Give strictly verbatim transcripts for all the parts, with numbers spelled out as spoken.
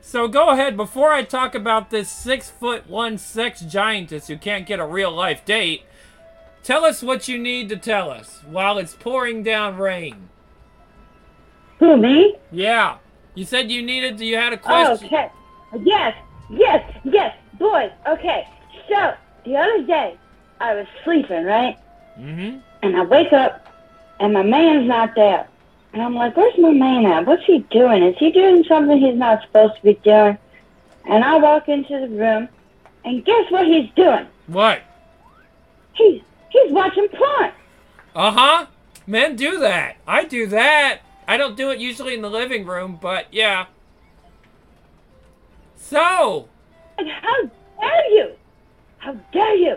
So go ahead, before I talk about this six foot one sex giantess who can't get a real life date, tell us what you need to tell us while it's pouring down rain. Who, me? Yeah. You said you needed, you had a question. Okay. Yes, yes, yes. Boys, okay. So, the other day, I was sleeping, right? Mm-hmm. And I wake up, and my man's not there. And I'm like, where's my man at? What's he doing? Is he doing something he's not supposed to be doing? And I walk into the room, and guess what he's doing? What? He's, he's watching porn. Uh-huh. Men do that. I do that. I don't do it usually in the living room, but yeah. So. How dare you? How dare you?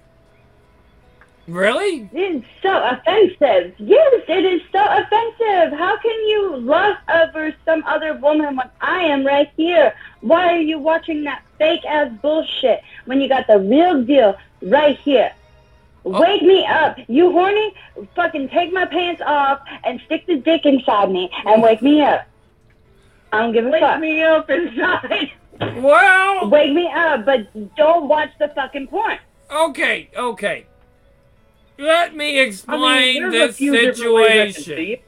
Really? It is so offensive. Yes, it is so offensive. How can you lust over some other woman when I am right here? Why are you watching that fake-ass bullshit when you got the real deal right here? Oh. Wake me up. You horny? Fucking take my pants off and stick the dick inside me and wake me up. I don't give a wake fuck. Wake me up inside. Well. Wake me up, but don't watch the fucking porn. Okay, okay. Let me explain I mean, this situation.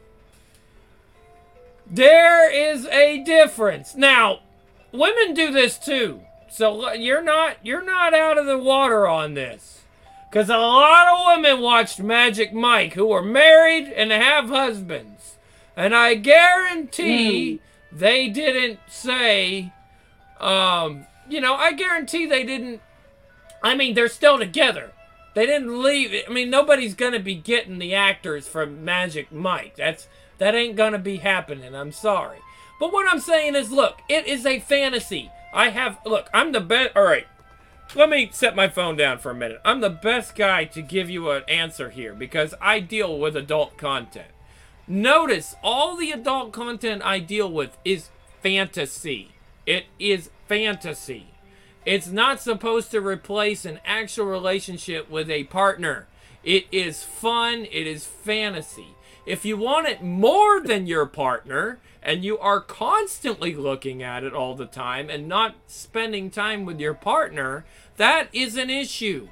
There is a difference. Now, women do this too. So you're not you're not out of the water on this. Cuz a lot of women watched Magic Mike who are married and have husbands. And I guarantee mm. they didn't say um, you know, I guarantee they didn't I mean, they're still together. They didn't leave. I mean, nobody's going to be getting the actors from Magic Mike. That's That ain't going to be happening. I'm sorry. But what I'm saying is, look, it is a fantasy. I have, look, I'm the best. All right. Let me set my phone down for a minute. I'm the best guy to give you an answer here because I deal with adult content. Notice all the adult content I deal with is fantasy. It is fantasy. It's not supposed to replace an actual relationship with a partner. It is fun. It is fantasy. If you want it more than your partner, and you are constantly looking at it all the time and not spending time with your partner, that is an issue.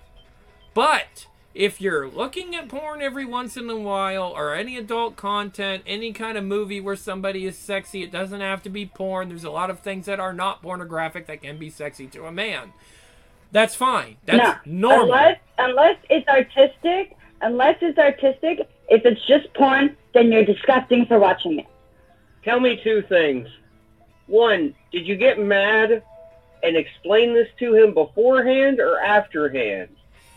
But if you're looking at porn every once in a while, or any adult content, any kind of movie where somebody is sexy, it doesn't have to be porn. There's a lot of things that are not pornographic that can be sexy to a man. That's fine. That's no, normal. Unless, unless it's artistic, unless it's artistic, if it's just porn, then you're disgusting for watching it. Tell me two things. One, did you get mad and explain this to him beforehand or afterhand?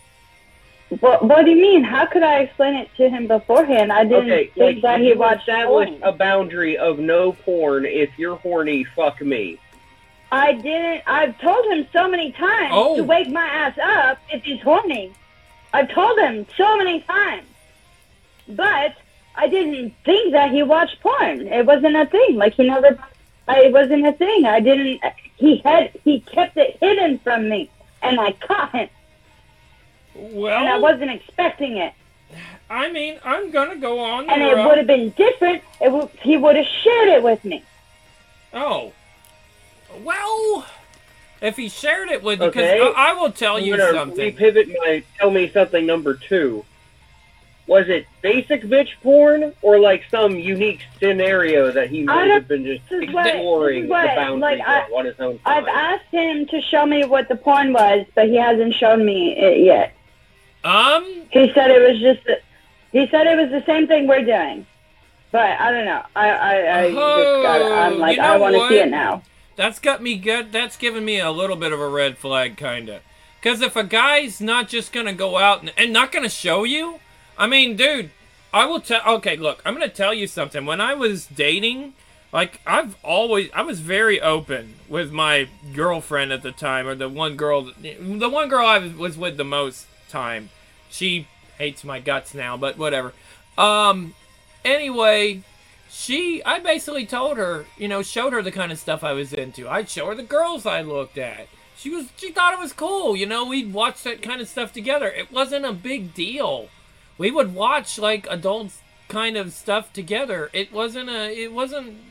What, what do you mean? How could I explain it to him beforehand? I didn't okay, think like, that he watched established a boundary of no porn. If you're horny, fuck me. I didn't. I've told him so many times oh. to wake my ass up if he's horny. I've told him so many times. But I didn't think that he watched porn. It wasn't a thing. Like, he never... It wasn't a thing. I didn't... He had... He kept it hidden from me. And I caught him. Well, and I wasn't expecting it. I mean, I'm gonna go on the And it would have been different if he would have shared it with me. Oh. Well, if he shared it with you, okay. because I, I will tell I'm you gonna something. Repivot my tell me something number two. Was it basic bitch porn or like some unique scenario that he might have been just exploring what, the boundaries like, I, of on his own time? I've asked him to show me what the porn was, but he hasn't shown me it yet. Um, he said it was just. He said it was the same thing we're doing, but I don't know. I I, I oh, just got. I'm like, you know I want to see it what? now. That's got me good. That's given me a little bit of a red flag, kinda. Because if a guy's not just gonna go out and, and not gonna show you, I mean, dude, I will tell. Okay, look, I'm gonna tell you something. When I was dating, like I've always, I was very open with my girlfriend at the time, or the one girl, the one girl I was, was with the most time. She hates my guts now, but whatever. Um, anyway, she, I basically told her, you know, showed her the kind of stuff I was into. I'd show her the girls I looked at. She was, she thought it was cool, you know, we'd watch that kind of stuff together. It wasn't a big deal. We would watch, like, adult kind of stuff together. It wasn't a, it wasn't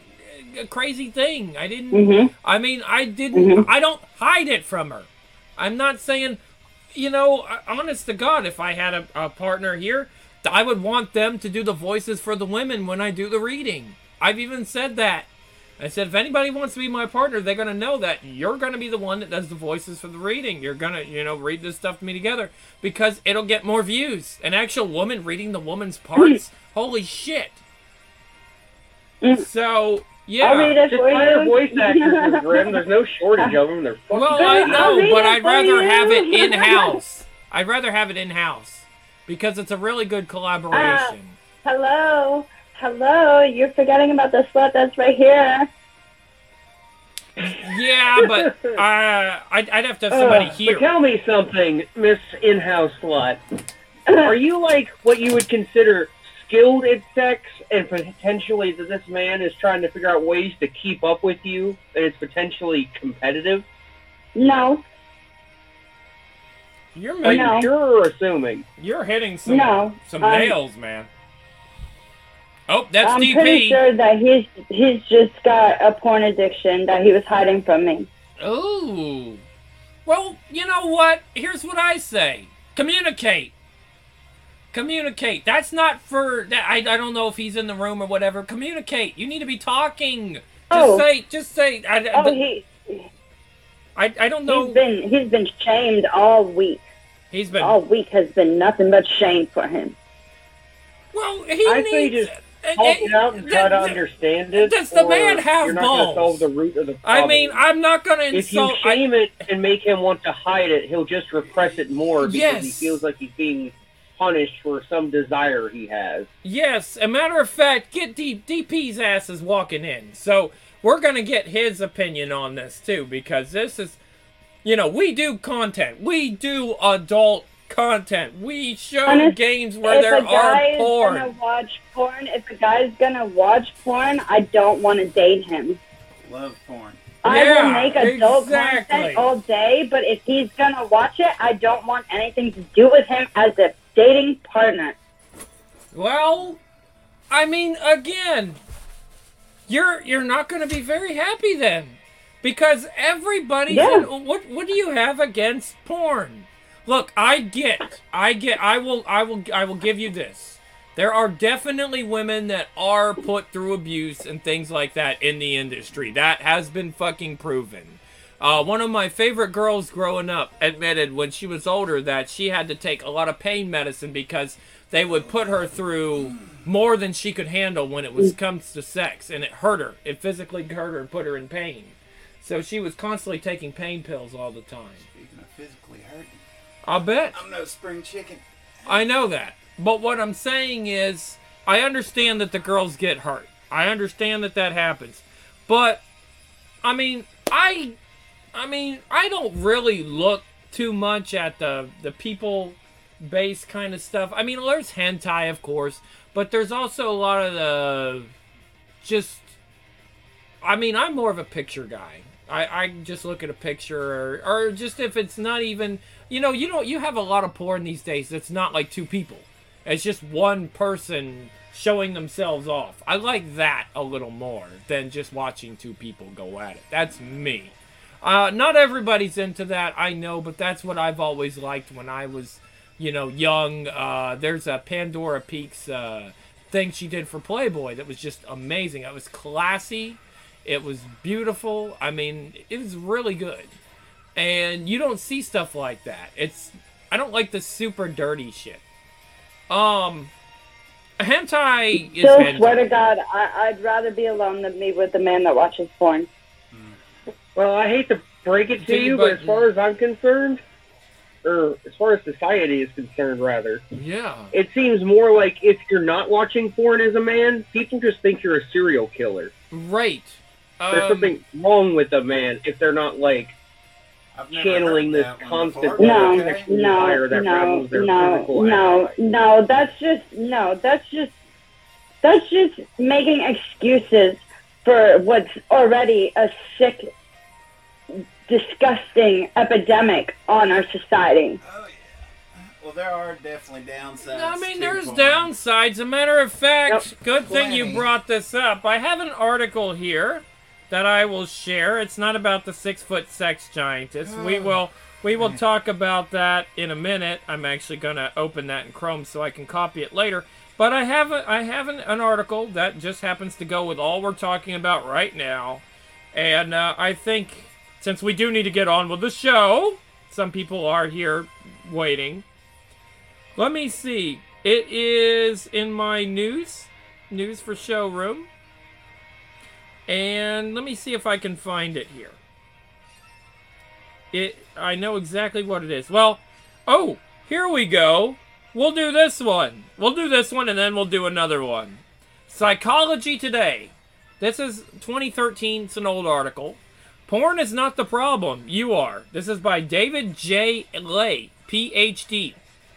a crazy thing. I didn't. Mhm. I mean, I didn't. Mhm. I don't hide it from her. I'm not saying, you know, honest to God, if I had a, a partner here, I would want them to do the voices for the women when I do the reading. I've even said that. I said, if anybody wants to be my partner, they're going to know that you're going to be the one that does the voices for the reading. You're going to, you know, read this stuff to me together because it'll get more views. An actual woman reading the woman's parts? Holy shit. So, yeah. I'll read it Just for hire you. voice actors, Grim. There's no shortage of them. They're fucking Well, I I'll know, read but it I'd for rather you. have it in-house. I'd rather have it in-house because it's a really good collaboration. Uh, hello, hello. You're forgetting about the slut that's right here. Yeah, but uh, I'd, I'd have to have somebody Uh, here. But tell me something, Miss In-House Slut. Are you like what you would consider skilled at sex, and potentially that this man is trying to figure out ways to keep up with you, and it's potentially competitive? No, You're Are making, you No. sure or assuming? you're hitting some No, some I'm- nails, man. Oh, that's I'm D P. pretty sure that he's he's just got a porn addiction that he was hiding from me. Ooh. Well, you know what? Here's what I say. Communicate. Communicate. That's not for that. I, I don't know if he's in the room or whatever. Communicate. You need to be talking. Just Oh. say. Just say. I, I, Oh, he I, I don't know. he's been he's been shamed all week. He's been. All week has been nothing but shame for him. Well, he I needs. say just uh, talk it out and try to that- understand it. does the or man have You're not going balls? to solve the root of the problem. I mean, I'm not gonna if you insult. I- shame it and make him want to hide it, he'll just repress it more because Yes. he feels like he's being punished for some desire he has. Yes, a matter of fact, get D- DP's ass is walking in. So we're going to get his opinion on this too, because this is, you know, we do content. We do adult content. We show Honest- games where if there a guy are is porn. gonna watch porn, if a guy's gonna watch porn, I don't want to date him. Love porn. I Yeah, will make adult exactly. content all day, but if he's gonna watch it, I don't want anything to do with him as a dating partner. Well, I mean, again, you're you're not going to be very happy then, because everybody's Yeah. in, what what do you have against porn? Look, I get, I get, I will, I will, I will give you this. There are definitely women that are put through abuse and things like that in the industry. That has been fucking proven. Uh, one of my favorite girls growing up admitted when she was older that she had to take a lot of pain medicine because they would put her through more than she could handle when it was comes to sex, and it hurt her. It physically hurt her and put her in pain. So she was constantly taking pain pills all the time. Speaking of physically hurting, I'll bet. I'm no spring chicken. I know that. But what I'm saying is, I understand that the girls get hurt. I understand that that happens. But, I mean, I... I mean, I don't really look too much at the the people-based kind of stuff. I mean, there's hentai, of course, but there's also a lot of the just. I mean, I'm more of a picture guy. I, I just look at a picture, or, or just if it's not even, you know, you know, you have a lot of porn these days that's not like two people. It's just one person showing themselves off. I like that a little more than just watching two people go at it. That's me. Uh, not everybody's into that, I know, but that's what I've always liked when I was, you know, young. Uh, there's a Pandora Peaks uh, thing she did for Playboy that was just amazing. It was classy. It was beautiful. I mean, it was really good. And you don't see stuff like that. It's, I don't like the super dirty shit. Um, hentai is Still, hentai. swear to God, I, I'd rather be alone than be with a man that watches porn. Well, I hate to break it to you, but as far as I'm concerned, or as far as society is concerned, rather, Yeah. it seems more like if you're not watching porn as a man, people just think you're a serial killer. Right. There's Um, something wrong with a man if they're not, like, I've never channeling heard this that one constant before, No, but okay. no, desire that no, rivals their no, physical no, appetite. no. That's just no. That's just that's just making excuses for what's already a sick, disgusting epidemic on our society. Oh Well, there are definitely downsides. I mean, to there's porn. downsides. A matter of fact, good thing you Plenty. brought this up. I have an article here that I will share. It's not about the six-foot sex giantess. we will we will talk about that in a minute. I'm actually going to open that in Chrome so I can copy it later. But I have a, I have an, an article that just happens to go with all we're talking about right now. And uh, I think since we do need to get on with the show, some people are here waiting. Let me see. It is in my news, news for showroom. And let me see if I can find it here. It, I know exactly what it is. Well, oh, here we go. We'll do this one. We'll do this one and then we'll do another one. Psychology Today. This is twenty thirteen. It's an old article. Porn is not the problem. You are. This is by David J. Lay, P H D.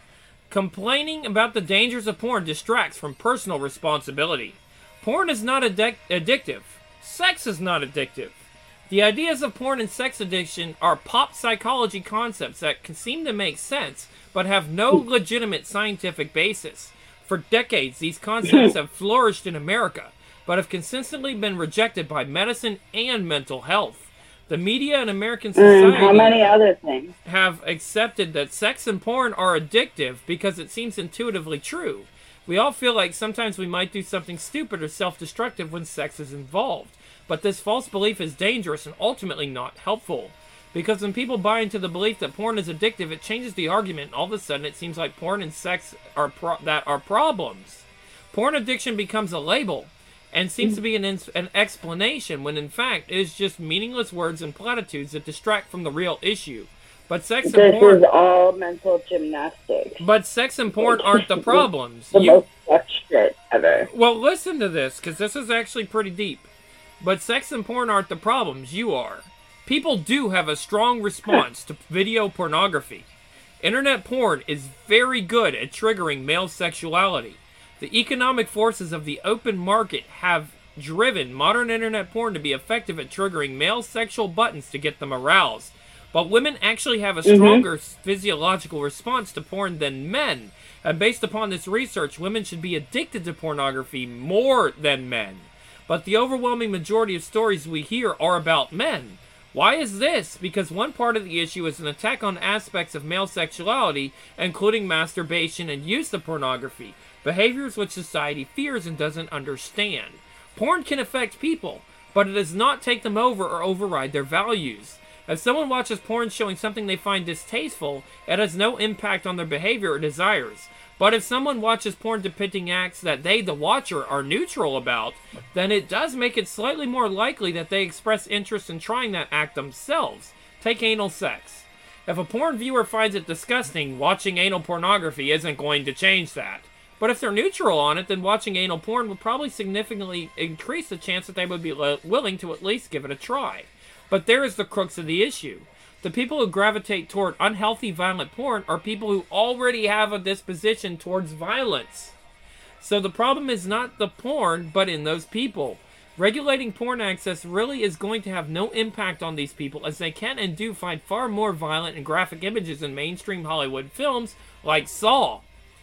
Complaining about the dangers of porn distracts from personal responsibility. Porn is not addic- addictive. Sex is not addictive. The ideas of porn and sex addiction are pop psychology concepts that can seem to make sense, but have no legitimate scientific basis. For decades, these concepts have flourished in America, but have consistently been rejected by medicine and mental health. The media and American society Mm, how many other things? have accepted that sex and porn are addictive because it seems intuitively true. We all feel like sometimes we might do something stupid or self-destructive when sex is involved. But this false belief is dangerous and ultimately not helpful. Because when people buy into the belief that porn is addictive, it changes the argument, and all of a sudden it seems like porn and sex are pro- that are problems. Porn addiction becomes a label, and seems to be an, ins- an explanation, when in fact it is just meaningless words and platitudes that distract from the real issue. But sex and This porn... is all mental gymnastics. But sex and porn aren't the problems. The You, most fucked shit ever. well, listen to this, because this is actually pretty deep. But sex and porn aren't the problems, you are. People do have a strong response to video pornography. Internet porn is very good at triggering male sexuality. The economic forces of the open market have driven modern internet porn to be effective at triggering male sexual buttons to get them aroused. But women actually have a stronger mm-hmm. physiological response to porn than men. And based upon this research, women should be addicted to pornography more than men. But the overwhelming majority of stories we hear are about men. Why is this? Because one part of the issue is an attack on aspects of male sexuality, including masturbation and use of pornography, behaviors which society fears and doesn't understand. Porn can affect people, but it does not take them over or override their values. If someone watches porn showing something they find distasteful, it has no impact on their behavior or desires. But if someone watches porn depicting acts that they, the watcher, are neutral about, then it does make it slightly more likely that they express interest in trying that act themselves. Take anal sex. If a porn viewer finds it disgusting, watching anal pornography isn't going to change that. But if they're neutral on it, then watching anal porn would probably significantly increase the chance that they would be le- willing to at least give it a try. But there is the crux of the issue. The people who gravitate toward unhealthy, violent porn are people who already have a disposition towards violence. So the problem is not the porn, but in those people. Regulating porn access really is going to have no impact on these people, as they can and do find far more violent and graphic images in mainstream Hollywood films like Saw.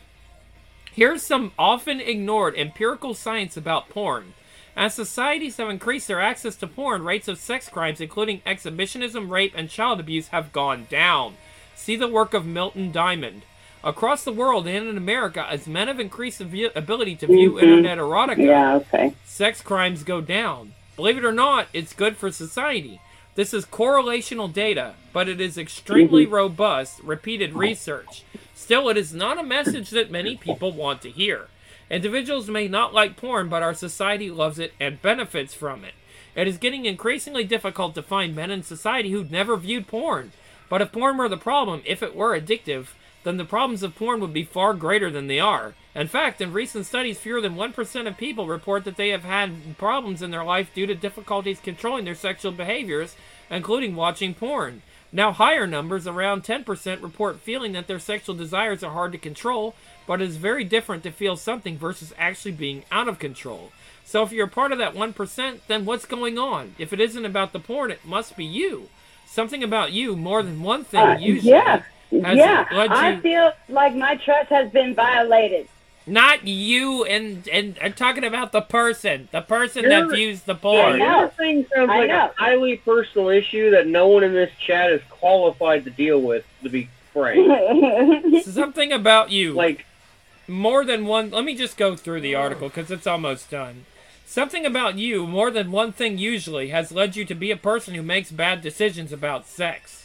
Here's some often ignored empirical science about porn. As societies have increased their access to porn, rates of sex crimes, including exhibitionism, rape, and child abuse, have gone down. See the work of Milton Diamond. Across the world and in America, as men have increased the view- ability to view mm-hmm. internet erotica, yeah, okay. sex crimes go down. Believe it or not, it's good for society. This is correlational data, but it is extremely mm-hmm. robust, repeated research. Still, it is not a message that many people want to hear. Individuals may not like porn, but our society loves it and benefits from it. It is getting increasingly difficult to find men in society who'd never viewed porn. But if porn were the problem, if it were addictive, then the problems of porn would be far greater than they are. In fact, in recent studies, fewer than one percent of people report that they have had problems in their life due to difficulties controlling their sexual behaviors, including watching porn. Now higher numbers, around ten percent, report feeling that their sexual desires are hard to control, but it is very different to feel something versus actually being out of control. So if you're a part of that one percent, then what's going on? If it isn't about the porn, it must be you. Something about you, more than one thing, Uh, usually, yeah. Has yeah, it led I you- feel like my trust has been violated. Not you, and and I'm talking about the person, the person You're- that views the I porn. know. Your thing sounds I like know. a highly personal issue that no one in this chat is qualified to deal with, to be frank. Something about you. Like, More than one. Let me just go through the article because it's almost done. Something about you, more than one thing usually, has led you to be a person who makes bad decisions about sex.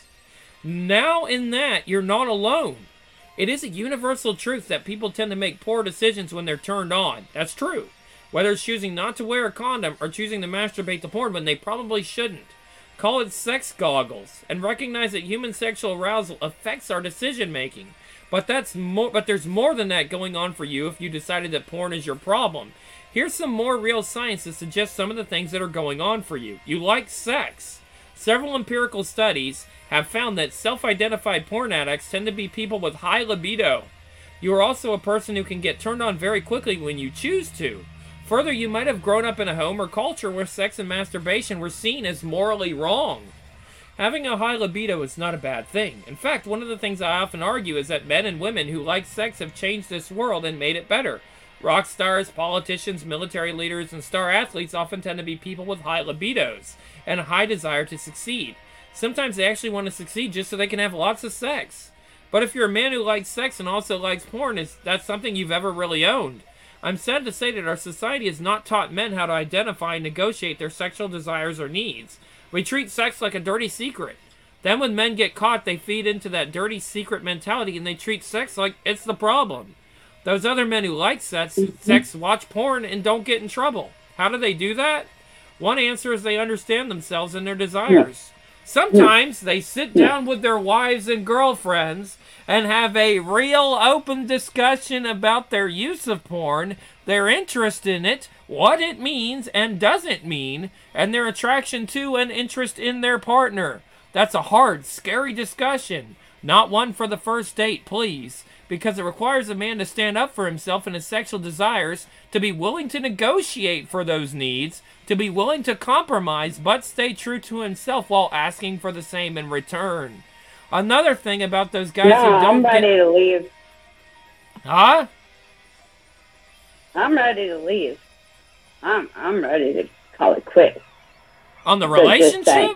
Now, in that, you're not alone. It is a universal truth that people tend to make poor decisions when they're turned on. That's true. Whether it's choosing not to wear a condom or choosing to masturbate to porn when they probably shouldn't. Call it sex goggles and recognize that human sexual arousal affects our decision making. But that's more but there's more than that going on for you if you decided that porn is your problem. Here's some more real science to suggest some of the things that are going on for you. You like sex. Several empirical studies have found that self-identified porn addicts tend to be people with high libido. You are also a person who can get turned on very quickly when you choose to. Further, you might have grown up in a home or culture where sex and masturbation were seen as morally wrong. Having a high libido is not a bad thing. In fact, one of the things I often argue is that men and women who like sex have changed this world and made it better. Rock stars, politicians, military leaders, and star athletes often tend to be people with high libidos and a high desire to succeed. Sometimes they actually want to succeed just so they can have lots of sex. But if you're a man who likes sex and also likes porn, is that's something you've ever really owned. I'm sad to say that our society has not taught men how to identify and negotiate their sexual desires or needs. We treat sex like a dirty secret. Then when men get caught, they feed into that dirty secret mentality and they treat sex like it's the problem. Those other men who like sex, sex watch porn and don't get in trouble. How do they do that? One answer is they understand themselves and their desires. Sometimes they sit down with their wives and girlfriends and have a real open discussion about their use of porn, their interest in it, what it means and doesn't mean, and their attraction to and interest in their partner. That's a hard, scary discussion. Not one for the first date, please, because it requires a man to stand up for himself and his sexual desires, to be willing to negotiate for those needs, to be willing to compromise but stay true to himself while asking for the same in return. Another thing about those guys No, who don't I'm ready get... to leave. Huh? I'm ready to leave. I'm I'm ready to call it quits. On the Because this relationship? thing-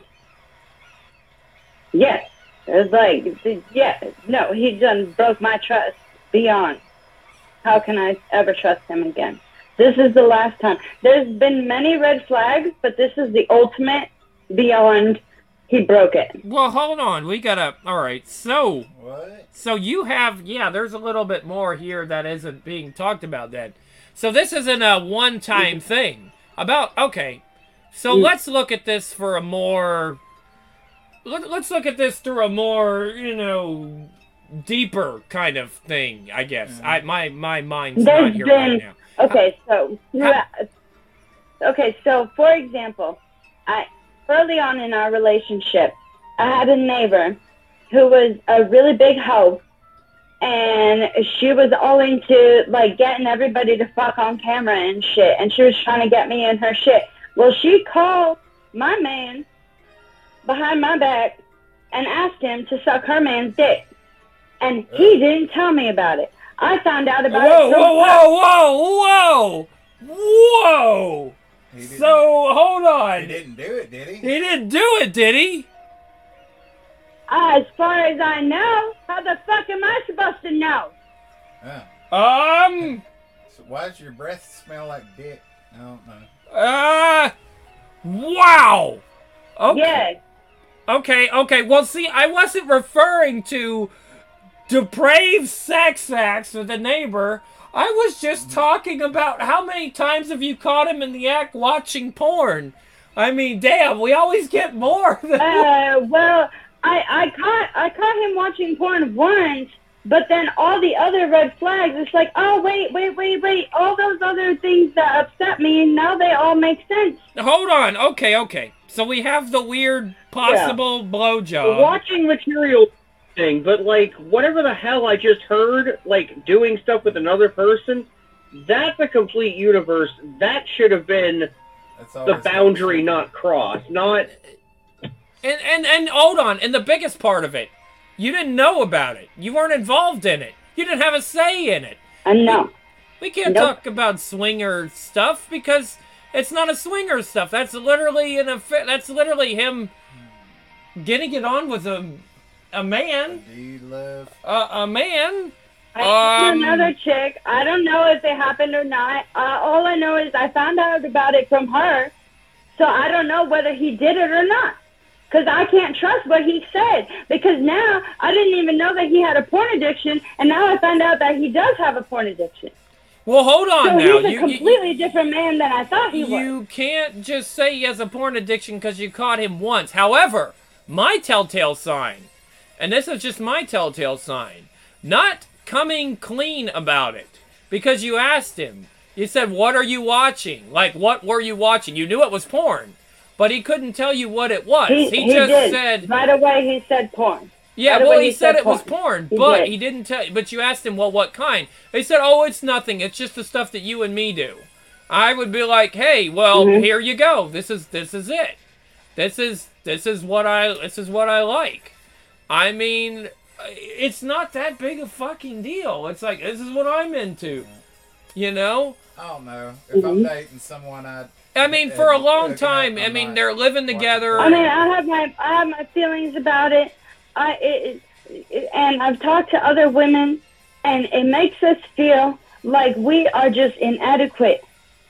Yes. It's like, yeah, no, he done broke my trust beyond. How can I ever trust him again? This is the last time. There's been many red flags, but this is the ultimate beyond. He broke it. Well, hold on. We gotta... Alright, so... What? So you have... Yeah, there's a little bit more here that isn't being talked about then. So this isn't a one-time thing. About... Okay. So let's look at this for a more... Let, let's look at this through a more, you know, deeper kind of thing, I guess. Mhm. I my my mind's There's not here been- right now. Okay, so How- okay, so for example, I early on in our relationship, I had a neighbor who was a really big hoe, and she was all into like getting everybody to fuck on camera and shit, and she was trying to get me in her shit. Well, she called my man behind my back and asked him to suck her man's dick, and he didn't tell me about it. I found out about Whoa, it. from whoa, her. whoa, whoa, whoa, whoa! He didn't, So hold on. he didn't do it, did he? He didn't do it, did he? As far as I know, how the fuck am I supposed to know? Huh. Um. So why does your breath smell like dick? I don't know. Uh. Wow. Okay. Yeah. Okay, okay. Well, see, I wasn't referring to depraved sex acts with the neighbor. I was just talking about how many times have you caught him in the act watching porn? I mean, damn, we always get more. Than... Uh, well, I I caught I caught him watching porn once, but then all the other red flags. It's like, oh wait, wait, wait, wait. All those other things that upset me, now they all make sense. Hold on. Okay, okay. So we have the weird possible blowjob. watching material thing, but like whatever the hell I just heard, like doing stuff with another person, that's a complete universe. That should have been That's the always boundary bullshit. not crossed, not And, and and hold on, and the biggest part of it, You didn't know about it. You weren't involved in it. You didn't have a say in it. I know. We can't Nope. talk about swinger stuff because it's not a swinger stuff. That's literally an affair. That's literally him getting it on with a a man. Do you love? Uh, a man. I Um, another chick. I don't know if it happened or not. Uh, all I know is I found out about it from her, so I don't know whether he did it or not. Because I can't trust what he said. Because now I didn't even know that he had a porn addiction, and now I found out that he does have a porn addiction. Well, hold on So now. he's a You- you- completely different man than I thought he was. You can't just say he has a porn addiction because you caught him once. However, my telltale sign, and this is just my telltale sign, not coming clean about it because you asked him. You said, "What are you watching?" Like, what were you watching? You knew it was porn, but he couldn't tell you what it was. He, He, he just did. said, Right away he said porn. Yeah, Right well, away he, he said, said it was porn. porn, He but did. he didn't tell. But you asked him, well, what kind? He said, oh, it's nothing. It's just the stuff that you and me do. I would be like, hey, well, Mhm. here you go. This is this is it. This is this is what I this is what I like. I mean, it's not that big a fucking deal. It's like this is what I'm into. You know? I don't know. If I'm Mhm. dating someone, I. I mean, for a long time. I mean, they're living together. I mean, I have my I have my feelings about it. I it, it, and I've talked to other women, and it makes us feel like we are just inadequate.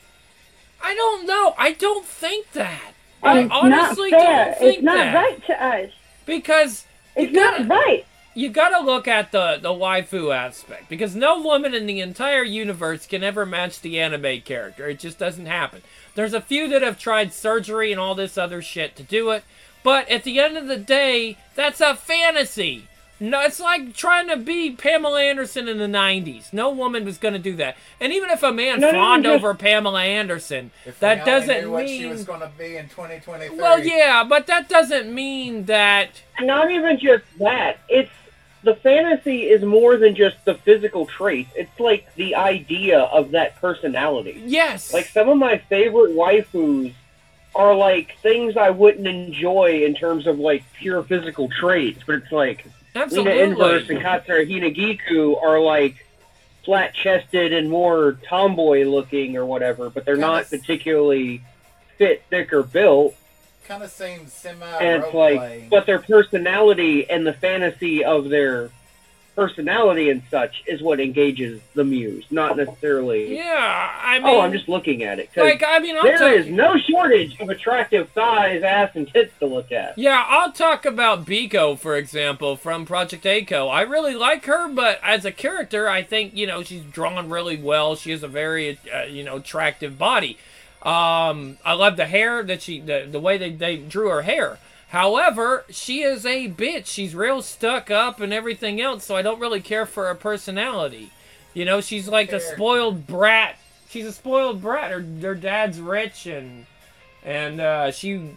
I don't know. I don't think that. And I it's honestly not fair. don't think It's not that. right to us. Because you It's not gotta, right. you gotta look at the, the waifu aspect. Because no woman in the entire universe can ever match the anime character. It just doesn't happen. There's a few that have tried surgery and all this other shit to do it. But at the end of the day, that's a fantasy. No, it's like trying to be Pamela Anderson in the nineties. No woman was going to do that. And even if a man No, no, fawned just- over Pamela Anderson, If we that only doesn't knew what mean... she was going to be in twenty twenty-three. Well, yeah, but that doesn't mean that... Not even just that. It's the fantasy is more than just the physical traits. It's like the idea of that personality. Yes. Like some of my favorite waifus are like things I wouldn't enjoy in terms of like pure physical traits, but it's like Lena Inverse and Absolutely. Katsura Hinagiku are like flat chested and more tomboy looking or whatever, but they're Kinda not s- particularly fit, thick, or built. Kind of seems semi And it's role like, but their personality and the fantasy of their personality and such is what engages the muse, not necessarily. Yeah, I mean... Oh, I'm just looking at it. 'cause Like, I mean, I'll there tell is no shortage of attractive thighs, ass, and tits to look at. Yeah, I'll talk about Biko, for example, from Project A C O. I really like her, but as a character, I think, you know, she's drawn really well. She has a very, uh, you know, attractive body. Um, I love the hair that she, the, the way they, they drew her hair. However, she is a bitch. She's real stuck up and everything else, so I don't really care for her personality. You know, she's like a Fair. spoiled brat. She's a spoiled brat. Her, her dad's rich, and and uh, she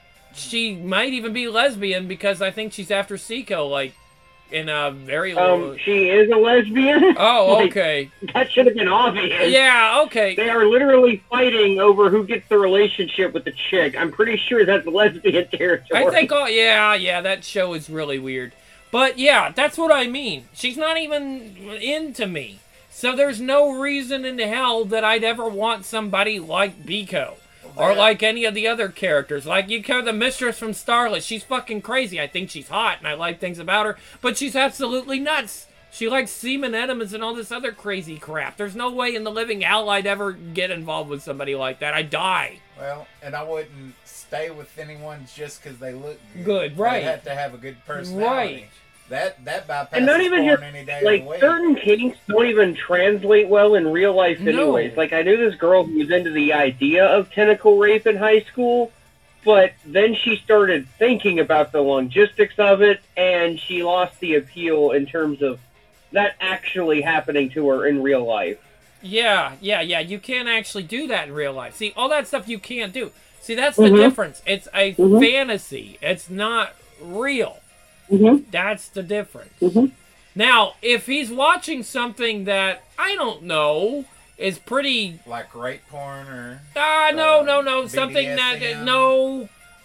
she might even be lesbian because I think she's after Seiko, like in a very low. Um, she is a lesbian. Oh, Like, okay. that should have been obvious. Yeah, okay. They are literally fighting over who gets the relationship with the chick. I'm pretty sure that's lesbian territory. I think, oh, yeah, yeah, that show is really weird. But yeah, that's what I mean. She's not even into me. So there's no reason in the hell that I'd ever want somebody like Biko. Or that- like any of the other characters. Like, you care the mistress from Starlet. She's fucking crazy. I think she's hot and I like things about her. But she's absolutely nuts. She likes semen enemas and all this other crazy crap. There's no way in the living hell I'd ever get involved with somebody like that. I'd die. Well, and I wouldn't stay with anyone just because they look good. Good, right. They have to have a good personality. Right. That that bypasses And not even porn just, any day like, of the week. certain kinks don't even translate well in real life No. anyways. Like, I knew this girl who was into the idea of tentacle rape in high school, but then she started thinking about the logistics of it, and she lost the appeal in terms of that actually happening to her in real life. Yeah, yeah, yeah. You can't actually do that in real life. See, all that stuff you can't do. See, that's the Mhm. difference. It's a Mhm. fantasy. It's not real. Mm-hmm. That's the difference. Mhm. Now, if he's watching something that, I don't know, is pretty... Like rape porn or Ah, no, Uh, no, no. Something B D S that... M. No.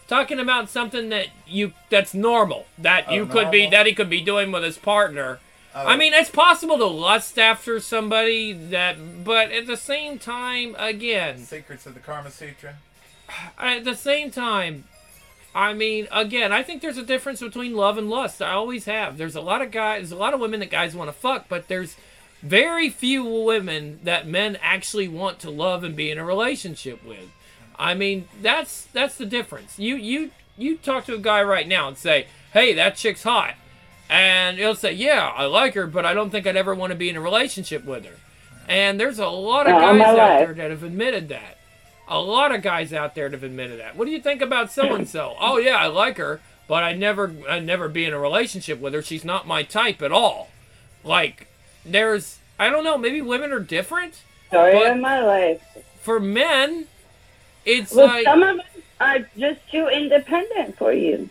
talking about something that you that's normal that Oh, you could be normal? that he could be doing with his partner. Oh, I mean, it's possible to lust after somebody that, but at the same time, again, Secrets of the Karma Sutra. at the same time, I mean, again, I think there's a difference between love and lust. I always have. There's a lot of guys, there's a lot of women that guys want to fuck, but there's very few women that men actually want to love and be in a relationship with. I mean, that's that's the difference. You you you talk to a guy right now and say, "Hey, that chick's hot," and he'll say, "Yeah, I like her, but I don't think I'd ever want to be in a relationship with her." And there's a lot of All guys my out life. there that have admitted that. A lot of guys out there that have admitted that. What do you think about so and so? Oh yeah, I like her, but I never I'd never be in a relationship with her. She's not my type at all. Like, there's I don't know, maybe women are different. Story But- of my life. For men, it's Well, like some of us are just too independent for you,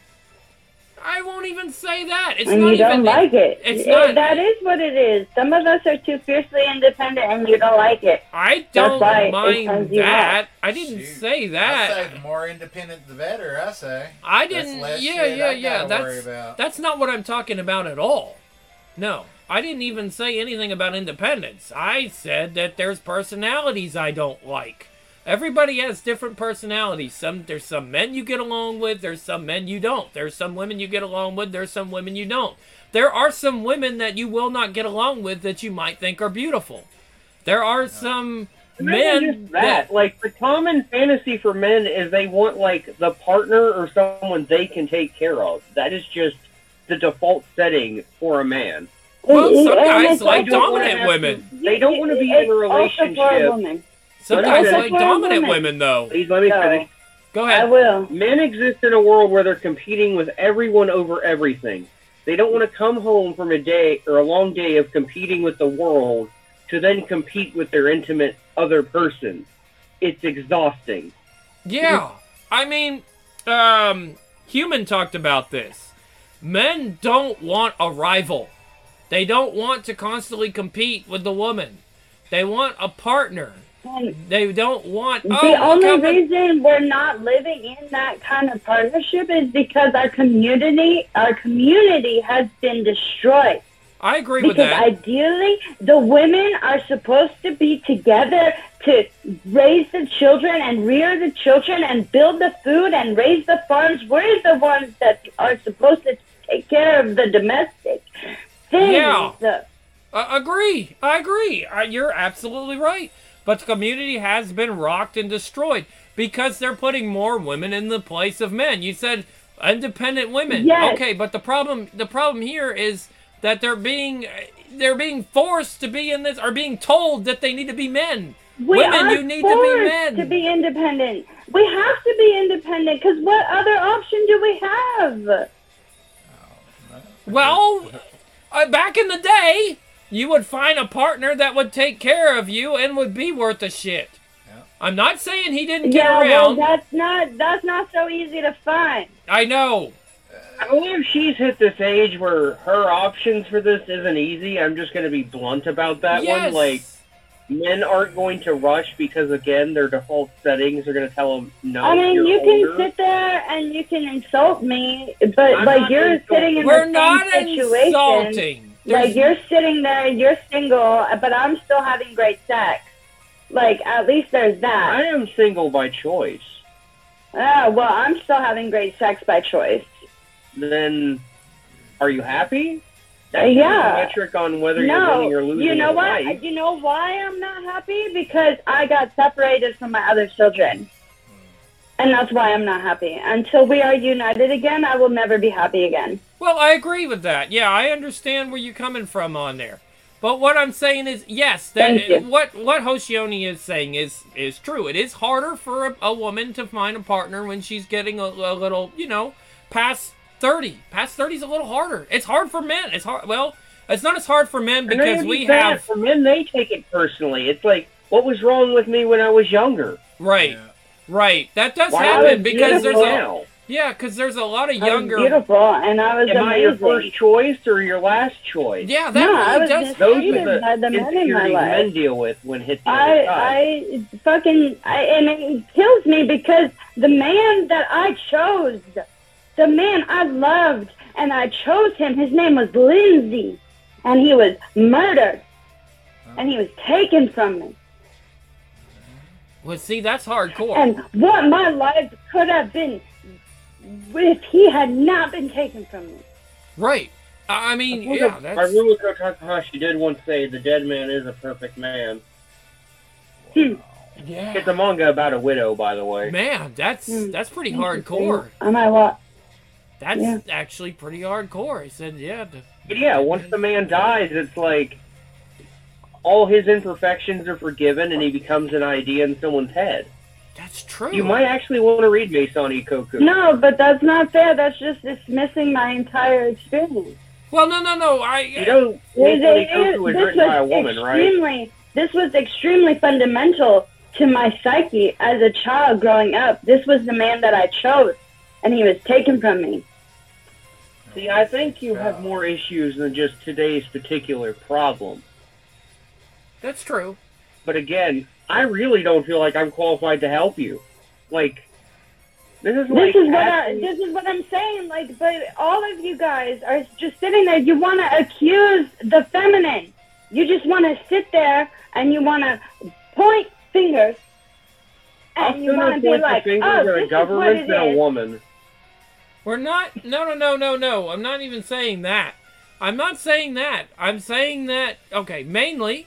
I won't even say that. It's and not you even don't like it. It's It- not. That is what it is. Some of us are too fiercely independent, and you don't like it. I don't why it mind turns you that. I didn't Shoot. say I that. say the more independent, the better. I say. I That's didn't. less Yeah, shit yeah, I yeah. gotta worry That's about. that's not what I'm talking about at all. No, I didn't even say anything about independence. I said that there's personalities I don't like. Everybody has different personalities. Some there's some men you get along with. There's some men you don't. There's some women you get along with. There's some women you don't. There are some women that you will not get along with that you might think are beautiful. There are some Not even men just that. Like, the common fantasy for men is they want, like, the partner or someone they can take care of. That is just the default setting for a man. Well, some And guys it's like They don't wanna dominant have women. to- They don't want to be in a It's also for a relationship. woman. Some But guys also like for a dominant woman. women, though. Please let me No. finish. Go I ahead. will. Men exist in a world where they're competing with everyone over everything. They don't want to come home from a day or a long day of competing with the world to then compete with their intimate other person. It's exhausting. Yeah. I mean, um, Human talked about this. Men don't want a rival. They don't want to constantly compete with the woman. They want a partner. And They don't want. the oh, look only how many- reason we're not living in that kind of partnership is because our community, our community has been destroyed. I agree with Because that. ideally, the women are supposed to be together to raise the children and rear the children and build the food and raise the farms. We're the ones that are supposed to take care of the domestic things. Yeah. The- Uh, agree. I agree. Uh, you're absolutely right. But the community has been rocked and destroyed because they're putting more women in the place of men. You said independent women. Yes. Okay, but the problem the problem here is that they're being they're being forced to be in this, are being told that they need to be men. We Women, are you need to be forced men. to be independent. We have to be independent because what other option do we have? Well, uh, back in the day, you would find a partner that would take care of you and would be worth a shit. Yeah. I'm not saying he didn't get Yeah, well, around. that's not that's not so easy to find. I know. I believe she's hit this age where her options for this isn't easy. I'm just going to be blunt about that yes. one. Like, men aren't going to rush because, again, their default settings are going to tell them, no, I mean, you're you older. can sit there and you can insult me, but I'm like not you're insulting. sitting in We're the not same situation. insulting. There's- Like you're sitting there, you're single, but I'm still having great sex. Like at least there's I that. am single by choice. Ah, well, I'm still having great sex by choice. Then, are you happy? Uh, yeah. a metric on whether No, you're winning or losing you know in what? life. You know why I'm not happy? Because I got separated from my other children. And that's why I'm not happy. Until we are united again, I will never be happy again. Well, I agree with that. Yeah, I understand where you're coming from on there. But what I'm saying is, yes, that Thank you. what what Hoshioni is saying is is true. It is harder for a, a woman to find a partner when she's getting a, a little, you know, past thirty. Past thirty is a little harder. It's hard for men. It's hard. Well, it's not as hard for men And because not we even that, have For men, they take it personally. It's like, what was wrong with me when I was younger? right, Yeah. right. That does Why happen am I because there's beautiful a now? Yeah, because there's a lot of I was younger. beautiful, and I was Am I your amazing. first choice or your last choice? Yeah, that No, I really was does. just- Those hated are the by the men in my insecurities life. men deal with when hit the other side. I, I fucking, I, and it kills me because the man that I chose, the man I loved, and I chose him, his name was Lindsay, and he was murdered, and he was taken from me. Well, see, that's hardcore. And what my life could have been if he had not been taken from me. Right. I I mean, yeah, that's. Haruko Takahashi did once say the dead man is a perfect man. Hmm. Yeah. It's a manga about a widow, by the way. Man, that's Hmm. that's pretty hardcore. I might watch. That's Yeah. actually pretty hardcore. He said, yeah. The, But yeah, once the man dies, it's like all his imperfections are forgiven and he becomes an idea in someone's head. that's true. You might actually want to read Masani Koku. No, but that's not fair. That's just dismissing my entire experience. Well, no, no, no. I. You know, It- Masani it- Koku was this written by a woman, right? extremely, This was extremely fundamental to my psyche as a child growing up. This was the man that I chose, and he was taken from me. See, I think you have more issues than just today's particular problem. That's true. But again, I really don't feel like I'm qualified to help you. Like, this is like This is what I, asking- this is what I'm saying. Like, but all of you guys are just sitting there. You want to accuse the feminine. You just want to sit there and you want to point fingers, I'll and you sooner want to be point the like, fingers "Oh, at this a is what government it than a is." woman. We're not. No, no, no, no, no. I'm not even saying that. I'm not saying that. I'm saying that. Okay, mainly,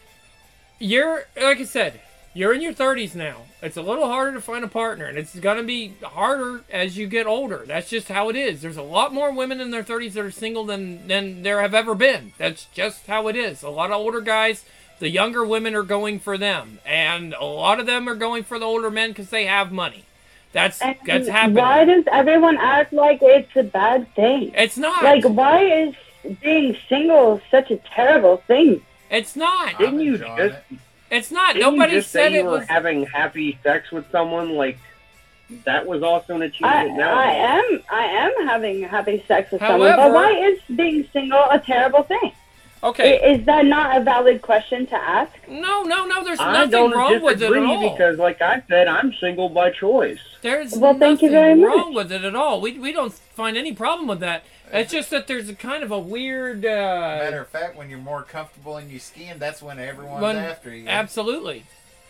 you're like I said. You're in your thirties now. It's a little harder to find a partner, and it's gonna be harder as you get older. That's just how it is. There's a lot more women in their thirties that are single than than there have ever been. That's just how it is. A lot of older guys, the younger women are going for them, and a lot of them are going for the older men because they have money. That's And that's happening. why does everyone act like it's a bad thing? It's not. Like, why is being single such a terrible thing? It's not. I'm Didn't you enjoying just it. It's not. didn't Nobody you just said say you it were was. having happy sex with someone? Like, that was also an I, achievement. now, I am I am having happy sex with someone, However- but why is being single a terrible thing? Okay. I- Is that not a valid question to ask? No, no, no. There's I nothing don't wrong with it at disagree all. because, like I said, I'm single by choice. There's Well, thank you nothing very wrong much. with it at all. We we don't find any problem with that. It's just that there's a kind of a weird. Uh, Matter of fact, when you're more comfortable in your skin, that's when everyone's when- after you. Absolutely.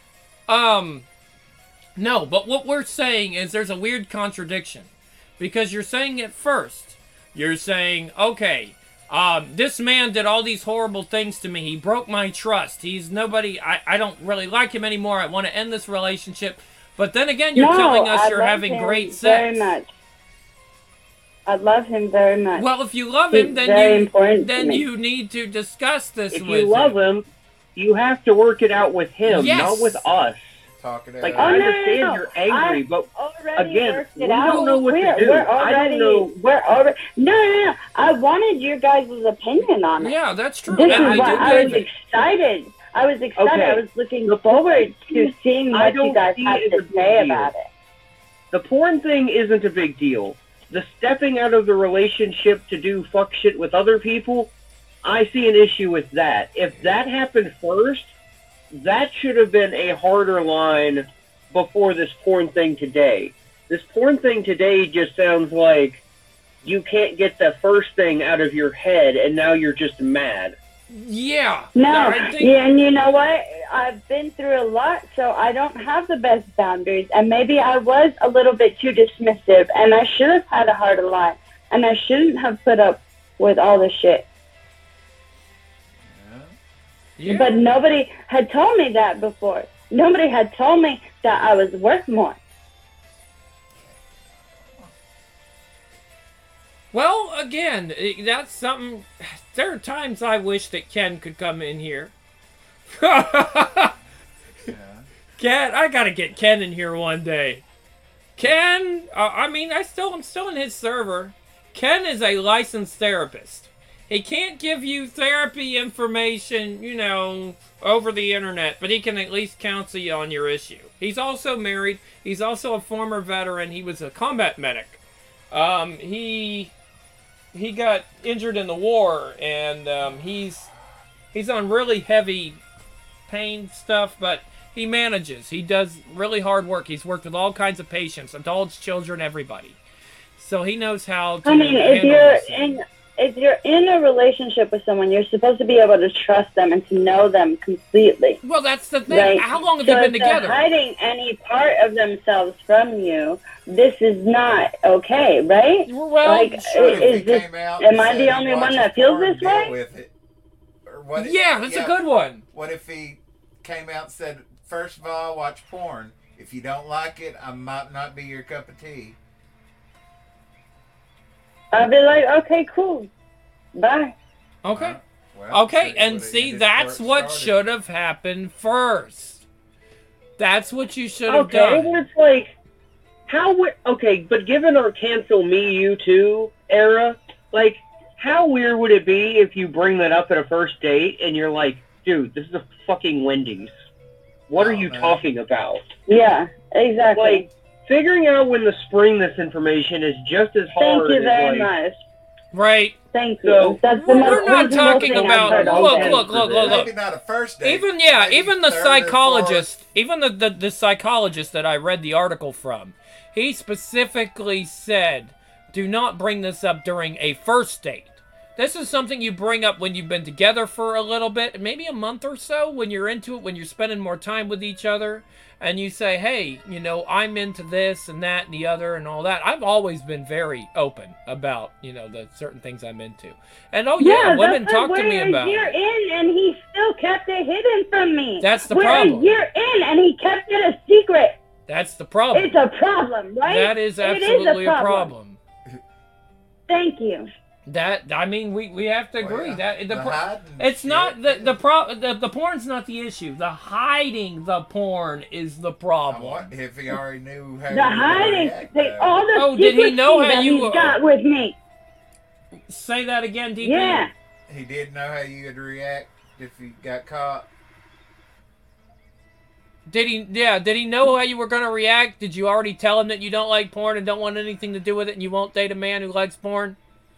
Um, no, but what we're saying is there's a weird contradiction, because you're saying it first. You're saying, okay, um, this man did all these horrible things to me. He broke my trust. He's nobody. I, I don't really like him anymore. I want to end this relationship. But then again, you're no, telling us I you're love having him great very sex. much. I love him very much. Well, if you love He's him, then very you important to then me. you need to discuss this If with you love him, you have to work it out with him, Yes. not with us. Talk it Like, out. I Oh, no, no, understand no. you're angry, I- but already again, worked we it out. don't know what to we're, do. We're I don't already, know- We're already. No, no, no. I wanted your guys' opinion on it. Yeah, that's true. This And is I why do I was give it. excited. I was excited. Okay. I was looking The forward point to is, seeing I what you don't guys see had it to as a big say deal. about it. the porn thing isn't a big deal. The stepping out of the relationship to do fuck shit with other people, I see an issue with that. If that happened first, that should have been a harder line before this porn thing today. This porn thing today just sounds like you can't get the first thing out of your head and now you're just mad. Yeah. No, I think, yeah, and you know what? I've been through a lot, so I don't have the best boundaries, and maybe I was a little bit too dismissive, and I should have had a harder line, and I shouldn't have put up with all the shit. yeah. But nobody had told me that before. Nobody had told me that I was worth more. Well, again, eh, that's something. There are times I wish that Ken could come in here. Yeah. Ken, I gotta get Ken in here one day. Ken, uh, I mean, I still, I'm still in his server. Ken is a licensed therapist. He can't give you therapy information, you know, over the internet, but he can at least counsel you on your issue. He's also married. He's also a former veteran. He was a combat medic. Um, he he got injured in the war, and um, he's he's on really heavy pain stuff, but he manages. He does really hard work. He's worked with all kinds of patients, adults, children, everybody. So he knows how to I mean, if handle you're this. in if you're in a relationship with someone, you're supposed to be able to trust them and to know them completely. Well, that's the thing. Right? How long have so you been if they're together? hiding any part of themselves from you, this is not okay, right? Well, like, Sure, if is he this? came out Am and I said the he only one watches that feels porn, this deal way? with it. Or what if- yeah, that's a good one. What if he came out and said, first of all, watch porn. If you don't like it, I might not be your cup of tea. I'll be like, okay, cool, bye. Okay. Well, Okay, sure, and what it see, is that's where it what started. should have happened first. That's what you should have Okay, done. but it's like, how would, okay, but given our cancel me, you too era, like, how weird would it be if you bring that up at a first date and you're like, dude, this is a fucking Wendy's. What are Oh, you man. talking about? Yeah, exactly. Like, figuring out when to spring this information is just as Thank hard you as, very like, much. Right. Thank you. So, That's the we're most not reasonable talking thing about- I've heard all look, day. look, look, look, look. Maybe not a first date. Even yeah, maybe even the third or psychologist, even the, the the psychologist that I read the article from, he specifically said, "Do not bring this up during a first date. This is something you bring up when you've been together for a little bit, maybe a month or so, when you're into it, when you're spending more time with each other, and you say, hey, you know, I'm into this and that and the other and all that." I've always been very open about, you know, the certain things I'm into. And oh yeah, Yeah, women that's talk like to me we're about a year it. in, and he still kept it hidden from me. That's the we're problem. a year in, and he kept it a secret. That's the problem. It's a problem, right? That is It absolutely a a problem. Thank you. That I mean, we, we have to agree Well, yeah, that the, the pro- hiding it's shit, not the yeah. the pro the, the porn's not the issue. The hiding the porn is the I problem. want if he already knew how The you were gonna hiding, react the, to it. all the Oh, did he secrecy know how that you he's were- got with me. Say that again, D P. Yeah. He did know how you would react if he got caught. Did he? Yeah. Did he know how you were gonna react? Did you already tell him that you don't like porn and don't want anything to do with it, and you won't date a man who likes porn?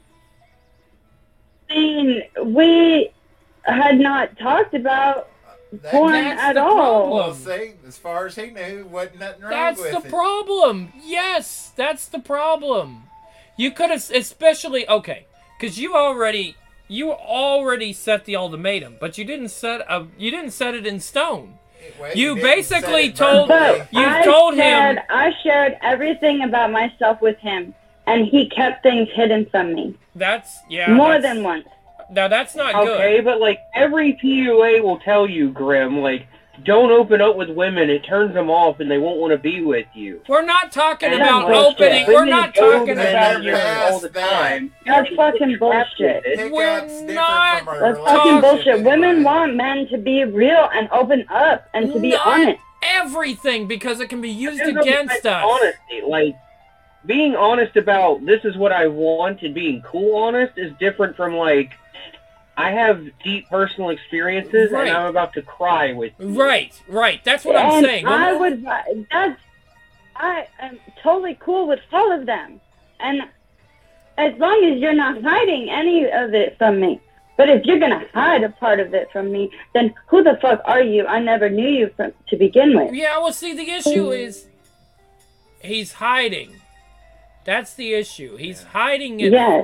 I mean, we had not talked about That- porn that's at the all. problem. Well, see, as far as he knew, wasn't nothing wrong That's with the it. problem. Yes, that's the problem. You could have, especially okay, because you already you already set the ultimatum, but you didn't set a you didn't set it in stone. Well, You didn't basically say it told- verbally. But You I told shared, him- I shared everything about myself with him, and he kept things hidden from me. That's yeah. More that's- than once. Now that's not okay, good. but, like, every P U A will tell you, Grim, like, don't open up with women. It turns them off, and they won't want to be with you. We're not talking And about that's bullshit. opening. We're Women not go talking there about and your. they're all the past time. That's You're fucking trapped with bullshit. it. Pickup's We're different not- from a That's Relationship fucking bullshit. relationship Women anyway. want men to be real and open up and to be Not honest. everything, because it can be used There's no against like us. Honesty, like, being honest about this is what I want and being cool honest is different from, like, I have deep personal experiences Right. and I'm about to cry with you. Right, right. That's what I'm and saying. I When- would. That's. I am totally cool with all of them, and as long as you're not hiding any of it from me. But if you're gonna hide a part of it from me, then who the fuck are you? I never knew you from to begin with. Yeah, well, see, the issue is he's hiding. That's the issue. He's hiding it. Yes.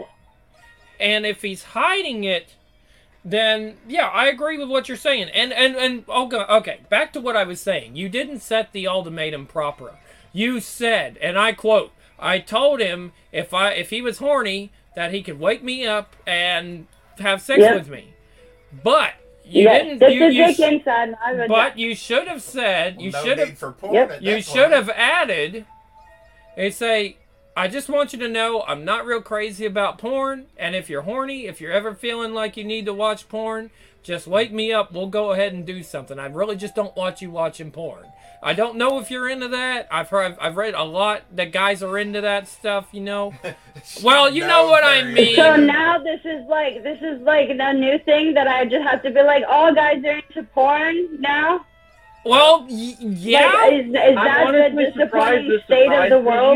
And if he's hiding it, then yeah, I agree with what you're saying. And and and okay, okay, back to what I was saying. You didn't set the ultimatum proper. You said, and I quote, I told him if I if he was horny that he could wake me up and have sex Yep. with me. But you yes. didn't. This You, is you dick sh- inside. and I would. but you should have said. You no should need have. for porn Yep. at You that should point. have added and say, I just want you to know I'm not real crazy about porn, and if you're horny, if you're ever feeling like you need to watch porn, just wake me up. We'll go ahead and do something. I really just don't want you watching porn. I don't know if you're into that. I've heard, I've read a lot that guys are into that stuff, you know. Well, you know No, what I very- mean. So now this is like this is like the new thing that I just have to be like, all guys are into porn now. Well, y- yeah. Like, is, is I'm that honestly the surprised disappointing this state of surprised the world? you.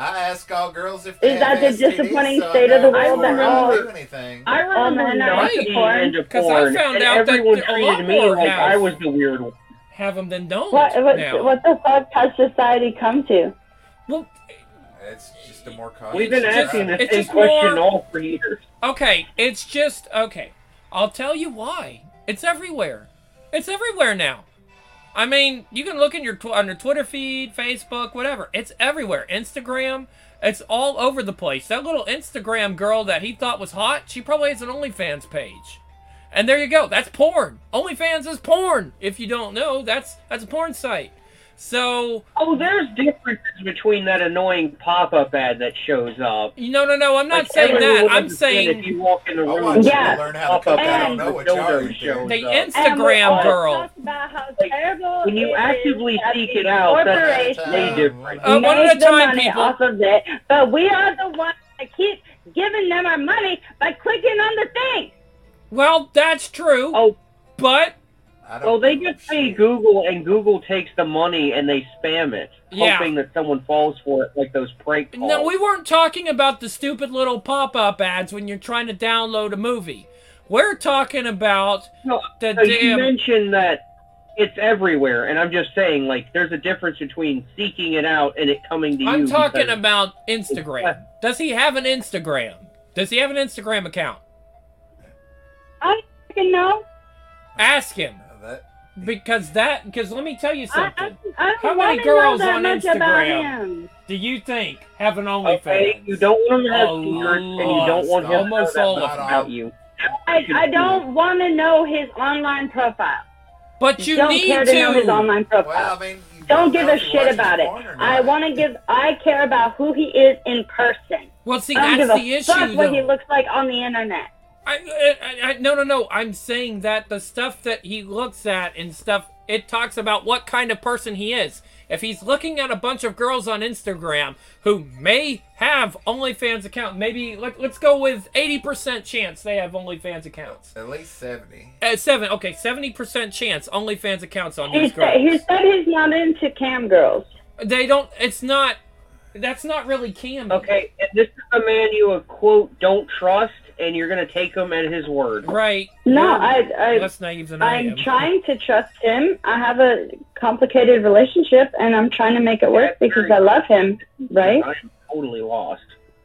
I ask all girls if they Is that have the S T Ds, disappointing so I state of the know world before that I all- do anything. I remember men are not into being porn. into 'Cause I porn, found and out that everyone a lot treated me more like have- I was the weird one. Have them then don't. What what now. what the fuck has society come to? Well, It's just a more cautious. We've been It's asking just- the it's same just question more- all for years. okay, it's just okay. I'll tell you why. It's everywhere. It's everywhere now. I mean, you can look in your tw- on your Twitter feed, Facebook, whatever. It's everywhere. Instagram. It's all over the place. That little Instagram girl that he thought was hot, she probably has an OnlyFans page. And there you go. That's porn. OnlyFans is porn. If you don't know, that's that's a porn site. So, Oh, there's differences between that annoying pop-up ad that shows up. no, no, no. I'm not Like, saying everyone that. would I'm understand saying if you walk in the I room, want you Yeah. to learn how to pop cook. up I don't and know what the y'all are dildo shows the up. And we Instagram always girl. talk about how Like, terrible when you it actively is that seek these it out, that's corporations way different. Uh, one at a make the time, money people. off of it, but we are the ones that keep giving them our money by clicking on the thing. Well, that's true. Oh, But I don't well, they know just pay shit. Google, and Google takes the money and they spam it, Yeah. hoping that someone falls for it, like those prank calls. no, we weren't talking about the stupid little pop-up ads when you're trying to download a movie. We're talking about No, the so you damn. mentioned that it's everywhere, and I'm just saying, like, there's a difference between seeking it out and it coming to you. I'm talking because- about Instagram. Does he have an Instagram? Does he have an Instagram account? I don't fucking know. Ask him. Uh, that- Because that, because let me tell you I, I, something. I don't How many wanna girls know that on much about Instagram? him. Do you think have an OnlyFans? Okay, you don't want him to have A secrets, and you don't want him to know almost that all much of them. about you. I, I don't want to know his online profile. But you don't need care to, know his online profile. Well, I mean, you Don't give know a if he shit watches about it. porn or I not. want to give. I care about who he is in person. Well, see, I don't that's give the a issue, fuck what he though. looks like on the internet. I, I, I, no, no, no. I'm saying that the stuff that he looks at and stuff, it talks about what kind of person he is. If he's looking at a bunch of girls on Instagram who may have OnlyFans account, maybe let, let's go with eighty percent chance they have OnlyFans accounts. At least seventy. Uh, seven, okay, seventy percent chance OnlyFans accounts on He these said, he girls. said he's not into cam girls. They don't. It's not. That's not really cam. Okay, and this is a man you, a quote, don't trust, and you're going to take him at his word. Right. No, You're I, I, less naive than I I'm am. trying to trust him. I have a complicated relationship, and I'm trying to make it work because I love him. Right? I'm totally lost.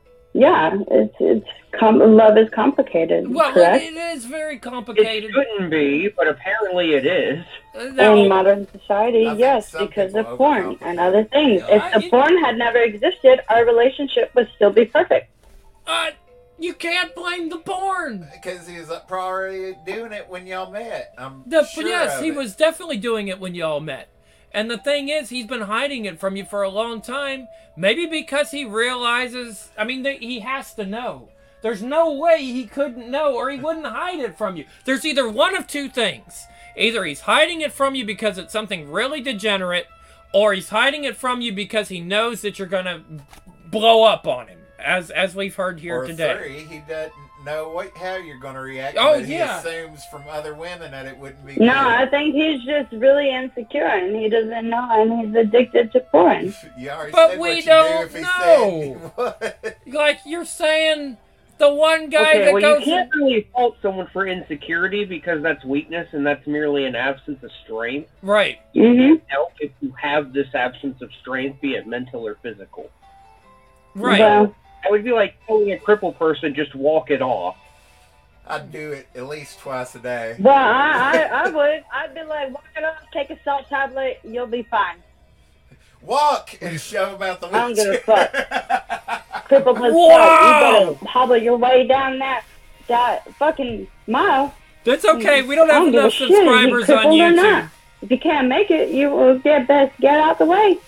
Yeah, it's it's com- love is complicated. Well, correct? it is very It complicated. shouldn't be, but apparently it is. Uh, In now- modern society, I think yes, some because people of porn overcomplicate and other things. it. If the I- porn had never existed, our relationship would still be perfect. Uh, you can't blame the porn. Because he was probably doing it when y'all met. I'm The, sure yes, of he it. was definitely doing it when y'all met. And the thing is, he's been hiding it from you for a long time. Maybe because he realizes, I mean, th- he has to know. There's no way he couldn't know or he wouldn't hide it from you. There's either one of two things. Either he's hiding it from you because it's something really degenerate, or he's hiding it from you because he knows that you're going to blow up on him, as as we've heard here or today. three, he doesn't know what, how you're going to react. Oh, but yeah. He assumes from other women that it wouldn't be No, good. I think he's just really insecure and he doesn't know and he's addicted to porn. You already But said we what you don't do if he know. said he would. Like you're saying, the one guy Okay, that well, goes. you can't really fault someone for insecurity because that's weakness and that's merely an absence of strength. Right. Mm-hmm. Help if you have this absence of strength, be it mental or physical. Right. Well, That would be like telling a crippled person just walk it off. I'd do it at least twice a day. well I, I, I would. I'd be like, walk it off, take a salt tablet, you'll be fine. Walk and show him out the I don't give a wheelchair. Crippled as Wow. fuck. You better hobble your way down that, that fucking mile. That's okay. We don't I have don't give enough a shit if you subscribers on crippled or YouTube. not. If you can't make it, you will get best get out the way.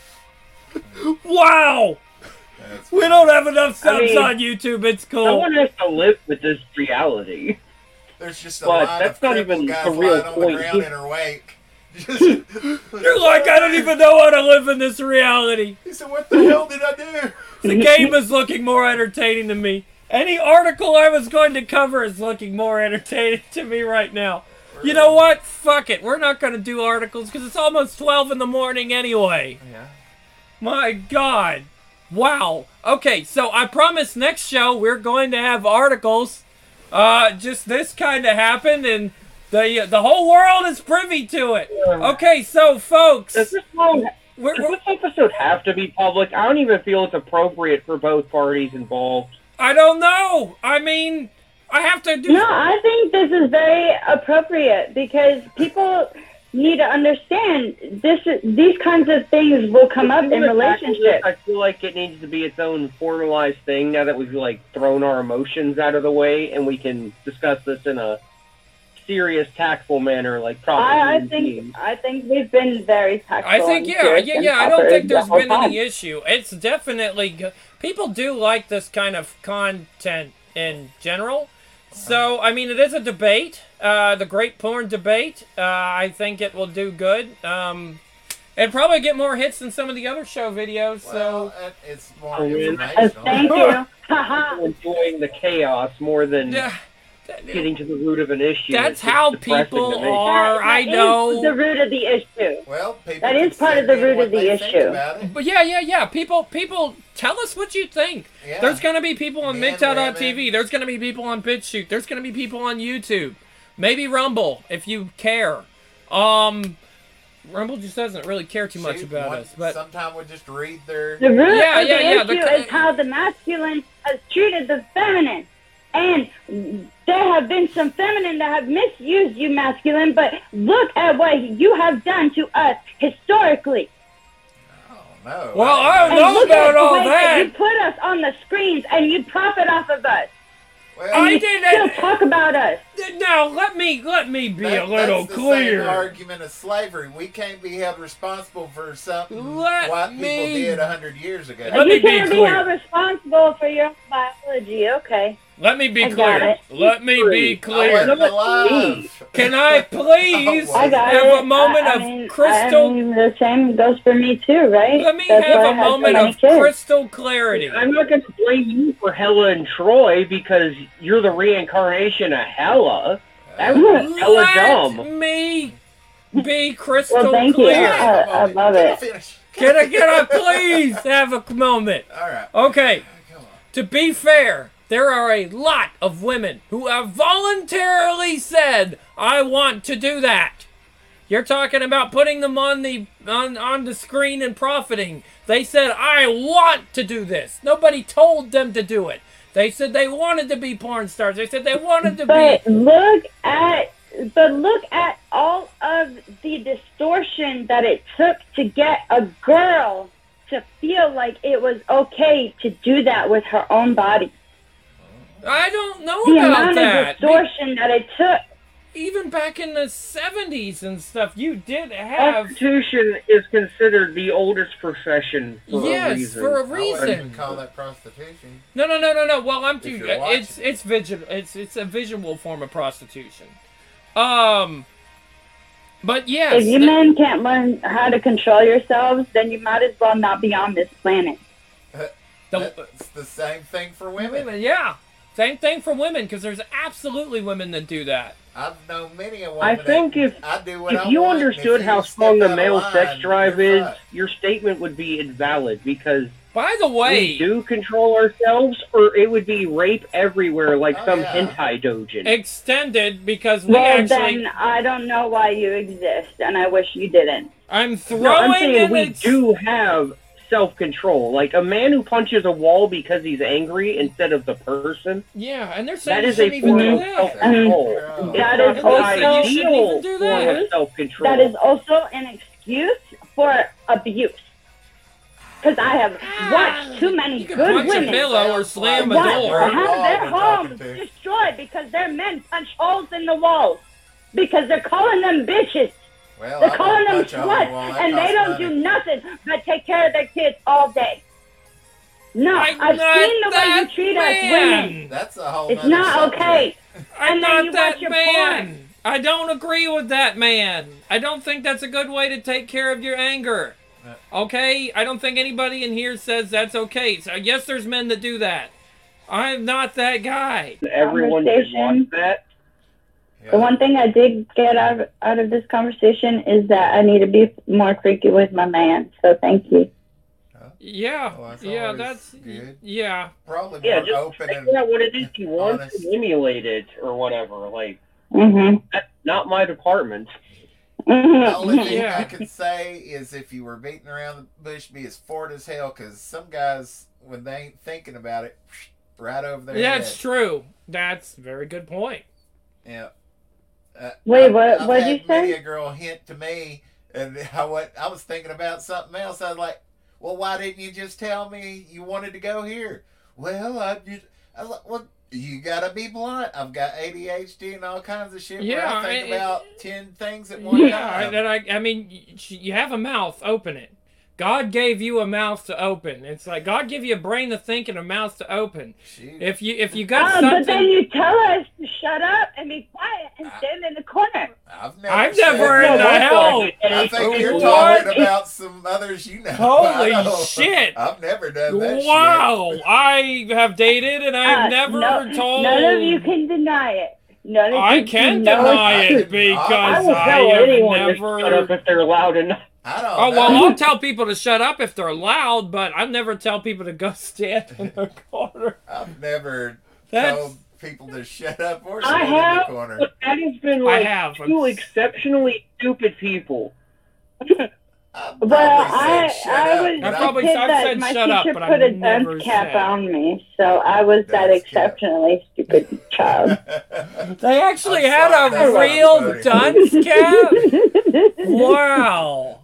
Wow. That's We don't have enough subs I mean, on YouTube. It's cool. Someone has to live with this reality. There's just a But line that's of not crippled even guys the real lying on the point. ground in her wake. Just- You're like, I don't even know how to live in this reality. He said, "What the hell did I do?" The game is looking more entertaining to me. Any article I was going to cover is looking more entertaining to me right now. You know what? Fuck it. We're not going to do articles because it's almost twelve in the morning anyway. Yeah. My God. Wow. Okay, so I promise next show we're going to have articles. Uh, just this kind of happened, and the the whole world is privy to it. Okay, so folks, Does this, one, we're, does we're, this episode have to be public? I don't even feel it's appropriate for both parties involved. I don't know. I mean, I have to do. No, I think this is very appropriate because people need to understand this. These kinds of things will come up in relationships. I feel like it needs to be its own formalized thing now that we've like thrown our emotions out of the way and we can discuss this in a serious, tactful manner, like proper. I, I human think beings. I think we've been very tactful. I think and yeah, serious yeah, and yeah. I don't proper think the there's whole been time. any issue. It's definitely g- people do like this kind of content in general. So I mean, it is a debate, uh, the great porn debate. Uh, I think it will do good. Um, it'd probably get more hits than some of the other show videos. Well, So it- it's more I mean, Uh, informational. thank you. Haha. I'm enjoying the chaos more than yeah, getting to the root of an issue. that's It's just how depressing people to me. are. That- I that is know. the root of the issue. Well, people That can is part of send the in root what of the they think issue. about it. But yeah, yeah, yeah. People, people, tell us what you think. Yeah. There's gonna be people on Men, M G T O W dot T V. women. There's gonna be people on BitChute. There's gonna be people on YouTube. Maybe Rumble if you care. Um, Rumble just doesn't really care too much Shoot, about one- us. But sometimes we just read their. The root Yeah, of yeah, the yeah, the issue co- is how the masculine has treated the feminine. And there have been some feminine that have misused you, masculine, but look at what you have done to us historically. Oh no. Well, I- I don't And know look about at the all way that. you put us on the screens and you profit off of us. well, I You didn't- still talk about us. Now let me let me be that- a little that's the clear. Same argument of slavery. We can't be held responsible for something Let white people me- did a hundred years ago. Let me you be can't be clear. held responsible for your biology, okay? Let me be I got clear. it. Let me be I clear. wasn't alive. Can I please I got have it. a moment I, I of mean, crystal? I mean, the same goes for me too, right? Let me That's have why I a had so moment many of kids. crystal clarity. I'm not going to blame you for Hella and Troy because you're the reincarnation of Hella. That was hella Let dumb. me be crystal Well, thank you. clear. I- I love Can I it. finish? Can I, can I please have a moment? All right. Okay, Come on. to be fair, there are a lot of women who have voluntarily said, I want to do that. You're talking about putting them on the on, on the screen and profiting. They said, I want to do this. Nobody told them to do it. They said they wanted to be porn stars. They said they wanted to But be... look at, but look at all of the distortion that it took to get a girl to feel like it was okay to do that with her own body. I don't know The about amount that. of distortion that it took. Even back in the seventies and stuff, you did have... Prostitution is considered the oldest profession for a Yes, reason. for a I wouldn't even reason. call that prostitution. No, no, no, no, no. Well, I'm too. you're watching. It's it's visual. It's it's a visual form of prostitution. Um, but yes, If you th- men can't learn how to control yourselves, then you might as well not be on this planet. the, That's the same thing for women. women, yeah, same thing for women because there's absolutely women that do that. I've known many a woman. I think that if I do what if I you want, and understood if how you strong step the out male of sex line, drive you're is, fucked. your statement would be invalid because By the we way, do control ourselves, or it would be rape everywhere like Oh, some yeah. hentai dojin. extended because we Well, actually. then I don't know why you exist, and I wish you didn't. I'm No, throwing I'm saying in we its- do have self-control. Like a man who punches a wall because he's angry instead of the person. Yeah, and they're saying That you is a shouldn't even form do of that. self-control. Oh. That is That's also- an you shouldn't ideal even do that. form of self-control. That is also an excuse for abuse. Because I have watched too many You can good punch a women pillow or slam a watch door. have Wall their we're talking homes to. destroyed because their men punch holes in the walls. Because they're calling them bitches. Well, They're I calling them won't punch a hole in the wall. sluts. That And they costs don't money. do nothing but take care of their kids all day. No, I'm I've not seen the way you that treat us man. women. That's a whole. It's nother not subject. okay. I'm And then not you that watch your man. porn. I don't agree with that man. I don't think that's a good way to take care of your anger. Okay? I don't think anybody in here says that's okay. So yes, there's men that do that. I'm not that guy. Everyone should watch Conversation. that. Yeah. The one thing I did get out of, out of this conversation is that I need to be more freaky with my man. So thank you. Huh? Yeah, Well, that's yeah, always that's good. yeah. Probably Yeah, more just open and figure out what it is you want honest. to emulate it or whatever. Like, Mhm. that's not my department. The only Mhm. thing Yeah. I could say is if you were beating around the bush, be as forward as hell, because some guys, when they ain't thinking about it, right over their That's head. true. That's a very good point. Yeah. Uh, Wait, I've, what- I've what'd had you many say? a girl hint to me, and I, what, I was thinking about something else. I was like, well, why didn't you just tell me you wanted to go here? Well, I just, I was like, well, you gotta be blunt. I've got A D H D and all kinds of shit where Yeah, I think it- about ten things at one Yeah, time. and I, I mean, y- you have a mouth, open it. God gave you a mouth to open. It's like God gave you a brain to think and a mouth to open. Shoot. If you if you got Oh, but then something, you tell us to shut up and be quiet and stand in the corner. I've never, I've said never in that. the hell. I think you're What? talking about some others you know. Holy I know. shit. I've never done that Wow, I have dated and I've Uh, never no, told. None of you can deny it. None of I you can know deny it's it true. I because will I tell have anyone to never. shut up if they're loud enough. shit. I don't Oh know. well, I'll tell people to shut up if they're loud, but I never tell people to go stand in the corner. I've never That's told people to shut up or I stand in the have, corner. but that has been I like have. two exceptionally stupid people. I've Well, probably I, said shut I up, was but I a probably- kid I've that said my shut up, teacher but put I've a never dunce cap said. on me, so I was that Dunce cap. exceptionally stupid child. They actually I'm had sorry, a that's real funny. dunce cap. Wow.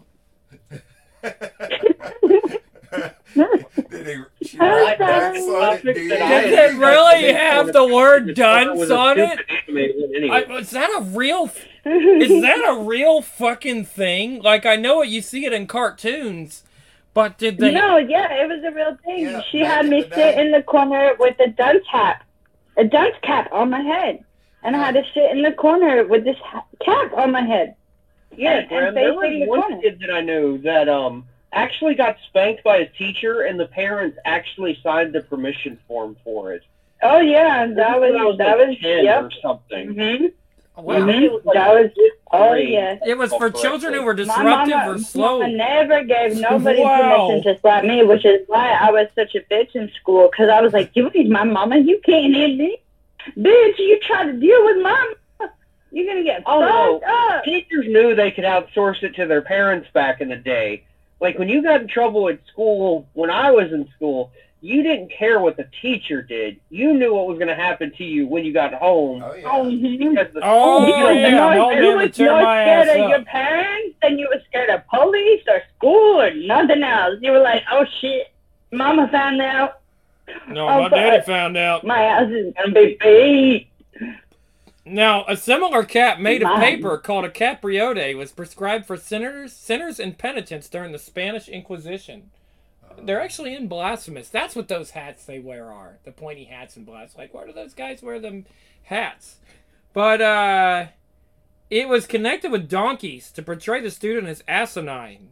Did he? She I'm write sorry. dunce on it? Do you? That I Does had it really discussed have before the word it started dunce with a on it? stupid animated anyway. I, is that a real? Is that a real fucking thing? Like I know it, you see it in cartoons, but did they? No, yeah, it was a real thing. Yeah, she back had in me the sit day. in the corner with a dunce cap, a dunce cap on my head, and I had to sit in the corner with this ha- cap on my head. Yeah, and- Graham, and there facing was the one corner. kid that I knew that um actually got spanked by his teacher, and the parents actually signed the permission form for it. Oh yeah, that This when I was that like was ten yep. or something. Mhm. Wow. I think it was like That was fifth oh grade. yeah. It was for children who were My disruptive mama, or slow. mama never gave nobody Wow. permission to slap me, which is why I was such a bitch in school. Because I was like, you ain't my mama, you can't hit me, bitch. You try to deal with mama, you're gonna get Oh, no. fucked up. Teachers knew they could outsource it to their parents back in the day. Like, when you got in trouble at school, when I was in school, you didn't care what the teacher did. You knew what was going to happen to you when you got home. Oh yeah. Oh, mhm. Because the Oh, school Because yeah, the I'm more old you man to was tear more my scared ass of up. your parents than you were scared of police or school or nothing else. You were like, oh shit, mama found out. No, Oh, my but- daddy found out. My house is gonna be beat. Now, a similar cap made of Mine. paper called a capriote was prescribed for sinners, sinners and penitents during the Spanish Inquisition. They're actually in blasphemous. That's what those hats they wear are. The pointy hats and blasphemous. Like, why do those guys wear them hats? But, uh, it was connected with donkeys to portray the student as asinine.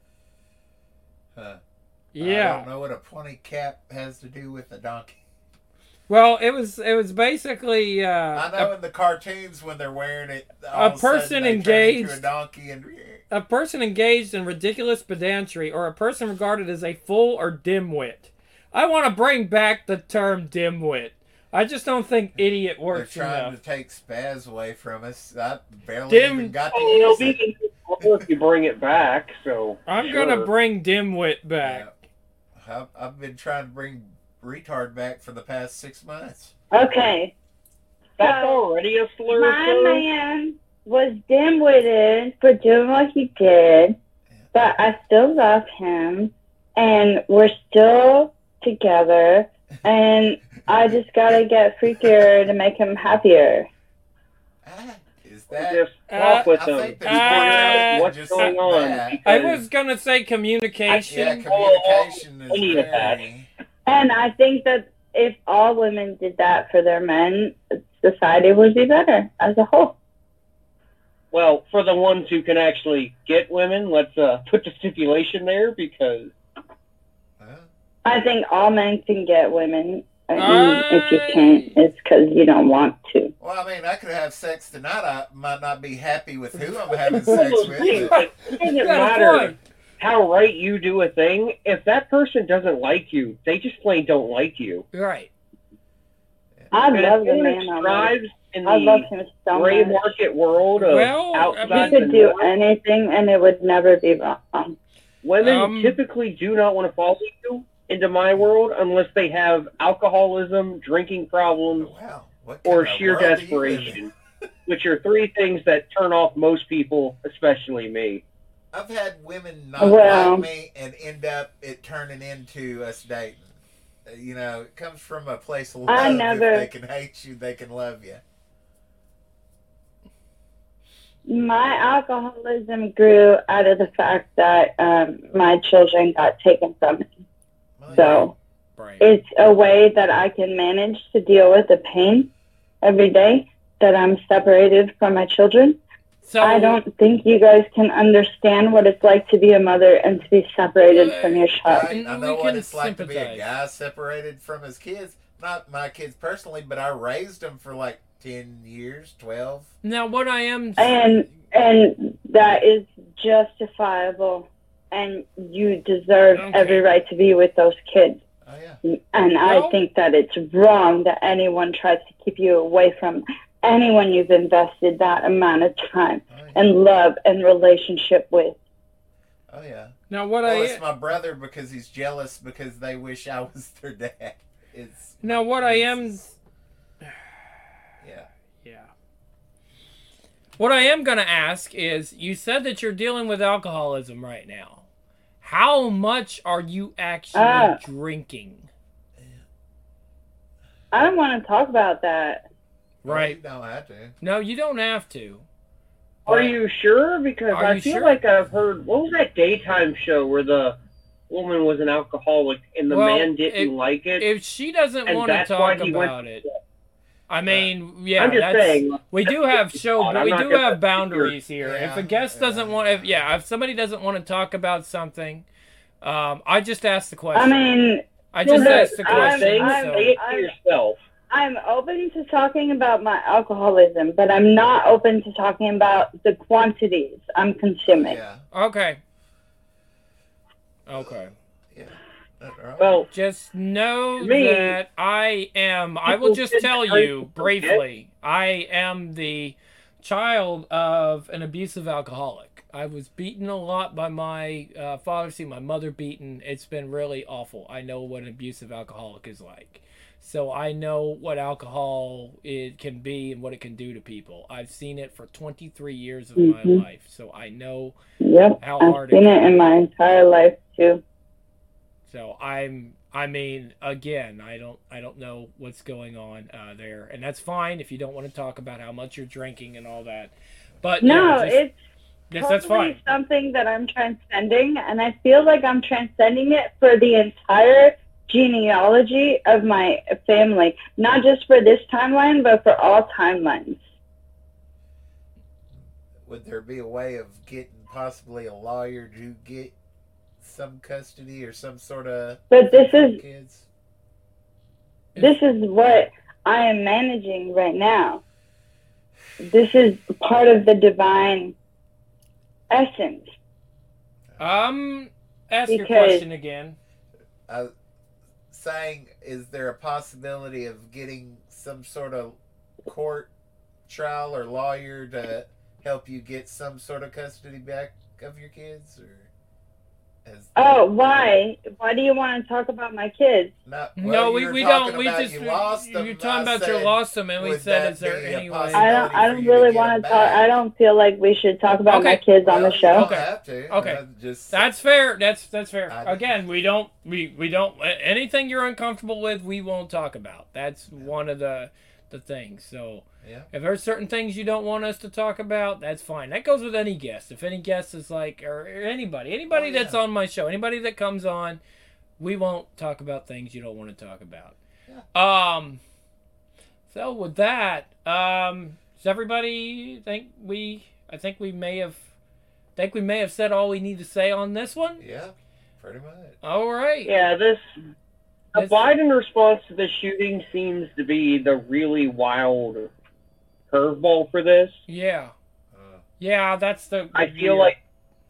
Huh. I Yeah. don't know what a pointy cap has to do with a donkey. Well, it was it was basically uh, I know a, in the cartoons when they're wearing it, all A of a sudden person they turn engaged- into a donkey and a person engaged in ridiculous pedantry or a person regarded as a fool or dimwit. I want to bring back the term dimwit. I just don't think idiot they're works trying enough. to take spaz away from us. I barely Dim- even got to Oh, you'll use be it. in trouble if you bring it back, so... I'm sure. gonna bring dimwit back. Yeah. I've, I've been trying to bring retard back for the past six months. Okay, That's So, already a slur, my sir. man was dim-witted for doing what he did, but I still love him, and we're still together, and I just gotta get freakier to make him happier. Ah, is that? Just Uh, talk with I them. think Figure that's out what's just going like on. that. I because- was gonna say Yeah, communication. communication is any of that. very. And I think that if all women did that for their men, society would be better as a whole. Well, for the ones who can actually get women, let's uh, put the stipulation there because Huh? I think all men can get women. And I- if you can't, it's because you don't want to. Well, I mean, I could have sex tonight. I might not be happy with who I'm having sex with. it but- doesn't You got a matter. point. how right you do a thing. If that person doesn't like you, they just plain don't like you. Right. I And love if the someone man on strives in I love the him so gray much. market world of Well, I outside mean- He could the do norm, anything, and it would never be wrong. women Um, typically do not want to follow you into my world unless they have alcoholism, drinking problems, Wow. What or kind of sheer world do you live desperation, in? which are three things that turn off most people, especially me. I've had women not Well- like me and end up it turning into us dating. Uh, You know, it comes from a place of love. I never- If they can hate you, they can love you. My alcoholism grew out of the fact that um, my children got taken from me. Well, So Right. it's a way that I can manage to deal with the pain every day that I'm separated from my children. So I don't think you guys can understand what it's like to be a mother and to be separated from your child. I, And I we know what can it's like to be a sympathize. guy separated from his kids. Not my kids personally, but I raised them for like ten years, twelve. now what I am And and that is justifiable, and you deserve Okay. every right to be with those kids. Oh yeah. And Well- I think that it's wrong that anyone tries to keep you away from anyone you've invested that amount of time Oh yeah. and love and relationship with. Oh yeah. now what Well, I it's my brother because he's jealous because they wish I was their dad. It's now what I am it's- Yeah. yeah. What I am going to ask is you said that you're dealing with alcoholism right now. How much are you actually Ah. drinking? I don't want to talk about that. Right. You don't have to. No, you don't have to. Are But- you sure? Because Are I you feel sure? like I've heard, what was that daytime show where the woman was an alcoholic and the Well, man didn't it- like it? If she doesn't And want to that's why talk he went- about it, I mean, yeah, I'm just that's, saying. we do have show, I'm but we not do gonna- have boundaries here. Yeah, if a guest yeah. doesn't want, if yeah, if somebody doesn't want to talk about something, um, I just asked the I question. mean, I just Look, asked the I'm- question. Say I'm- so. it to I'm- yourself. I'm open to talking about my alcoholism, but I'm not open to talking about the quantities I'm consuming. Yeah. Okay. Okay. Yeah. That's right. Well, Just know To me, that I am, I will people just should tell try you to forget. briefly, I am the child of an abusive alcoholic. I was beaten a lot by my uh, father, see my mother beaten. It's been really awful. I know what an abusive alcoholic is like. So I know what alcohol it can be and what it can do to people. I've seen it for twenty-three years of my Mhm. life. So I know Yep, how I've hard seen it it can in my entire life too. So I'm, I mean, again, I don't, I don't know what's going on uh, there, and that's fine if you don't want to talk about how much you're drinking and all that. But No, yeah, just, it's yes, totally that's fine. something that I'm transcending, and I feel like I'm transcending it for the entire genealogy of my family, not just for this timeline, but for all timelines. Would there be a way of getting possibly a lawyer to get some custody or some sort of But this is kids? this is what I am managing right now. This is part of the divine essence. Um, ask your Because- question again. Uh, saying, is there a possibility of getting some sort of court trial or lawyer to help you get some sort of custody back of your kids, or has Oh, why? Why do you want to talk about my kids? not? no, well, we, you were we talking don't. We about just you lost them. you're talking I about you said, lost them, and we would said, that is there be a any way? possibility? I don't. I for don't you to really get want them to talk. back. I don't feel like we should talk about my Okay. kids on Well, the you show. don't Okay. have to. Okay. Uh, just That's fair. That's that's fair. I- Again, we don't we we don't anything you're uncomfortable with, we won't talk about. That's one of the the things. So yeah. if there's certain things you don't want us to talk about, that's fine. That goes with any guest. If any guest is like, or, or anybody, anybody Oh, yeah. that's on my show, anybody that comes on, we won't talk about things you don't want to talk about. Um. So with that, um, does everybody think we? I think we may have. Think we may have said all we need to say on this one. Yeah. Pretty much. All right. Yeah, this the This- Biden response to the shooting seems to be the really wild curveball for this. Yeah. Uh, Yeah. That's the. I feel weird- like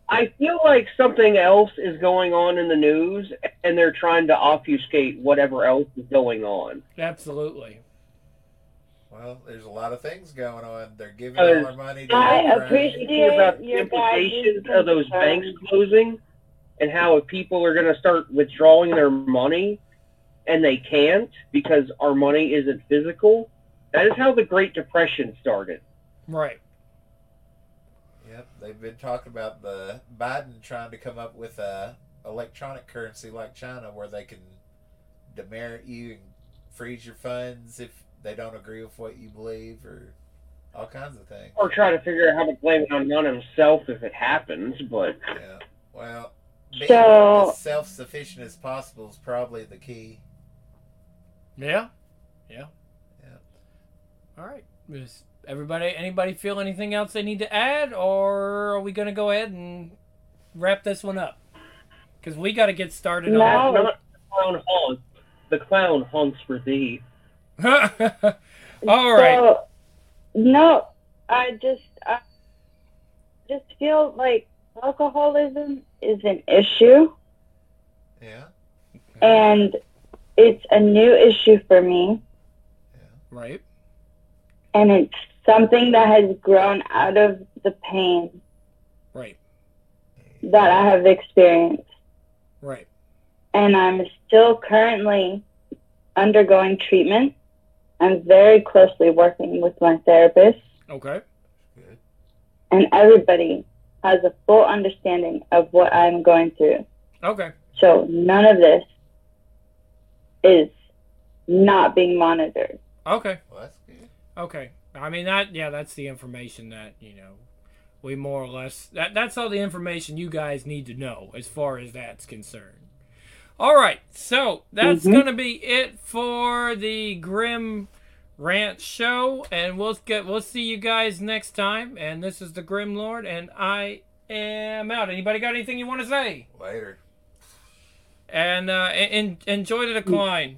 I feel like something else is going on in the news, and they're trying to obfuscate whatever else is going on. Absolutely. Well, there's a lot of things going on. They're giving Uh, all our money to I Ukraine. appreciate Thinking about the your guys' implications of those concern. banks closing, and how if people are going to start withdrawing their money, and they can't because our money isn't physical. That is how the Great Depression started. Right. Yep, they've been talking about the Biden trying to come up with a electronic currency like China, where they can demerit you and freeze your funds if they don't agree with what you believe, or all kinds of things. Or try to figure out how to blame it on, on himself if it happens, but Yeah. Well, being So- as self-sufficient as possible is probably the key. Yeah. Yeah. Yeah. All right. Is everybody, anybody feel anything else they need to add, or are we going to go ahead and wrap this one up? Because we got to get started No. on not the clown haunts. The clown haunts for thee. All right. So, no, I just, I just feel like alcoholism is an issue, Yeah. and it's a new issue for me, Right. and it's something that has grown out of the pain Right. that I have experienced. Right. And I'm still currently undergoing treatment. I'm very closely working with my therapist, Okay. Good. and everybody has a full understanding of what I'm going through. Okay. So none of this is not being monitored. Okay. Well, that's good. Okay. I mean that. Yeah, that's the information that you know. We more or less. That that's all the information you guys need to know as far as that's concerned. All right. So that's Mhm. gonna be it for the Grim Rant show, and we'll get we'll see you guys next time. And this is the Grim Lord, and I am out. Anybody got anything you want to say? Later. And uh, en- enjoy the decline.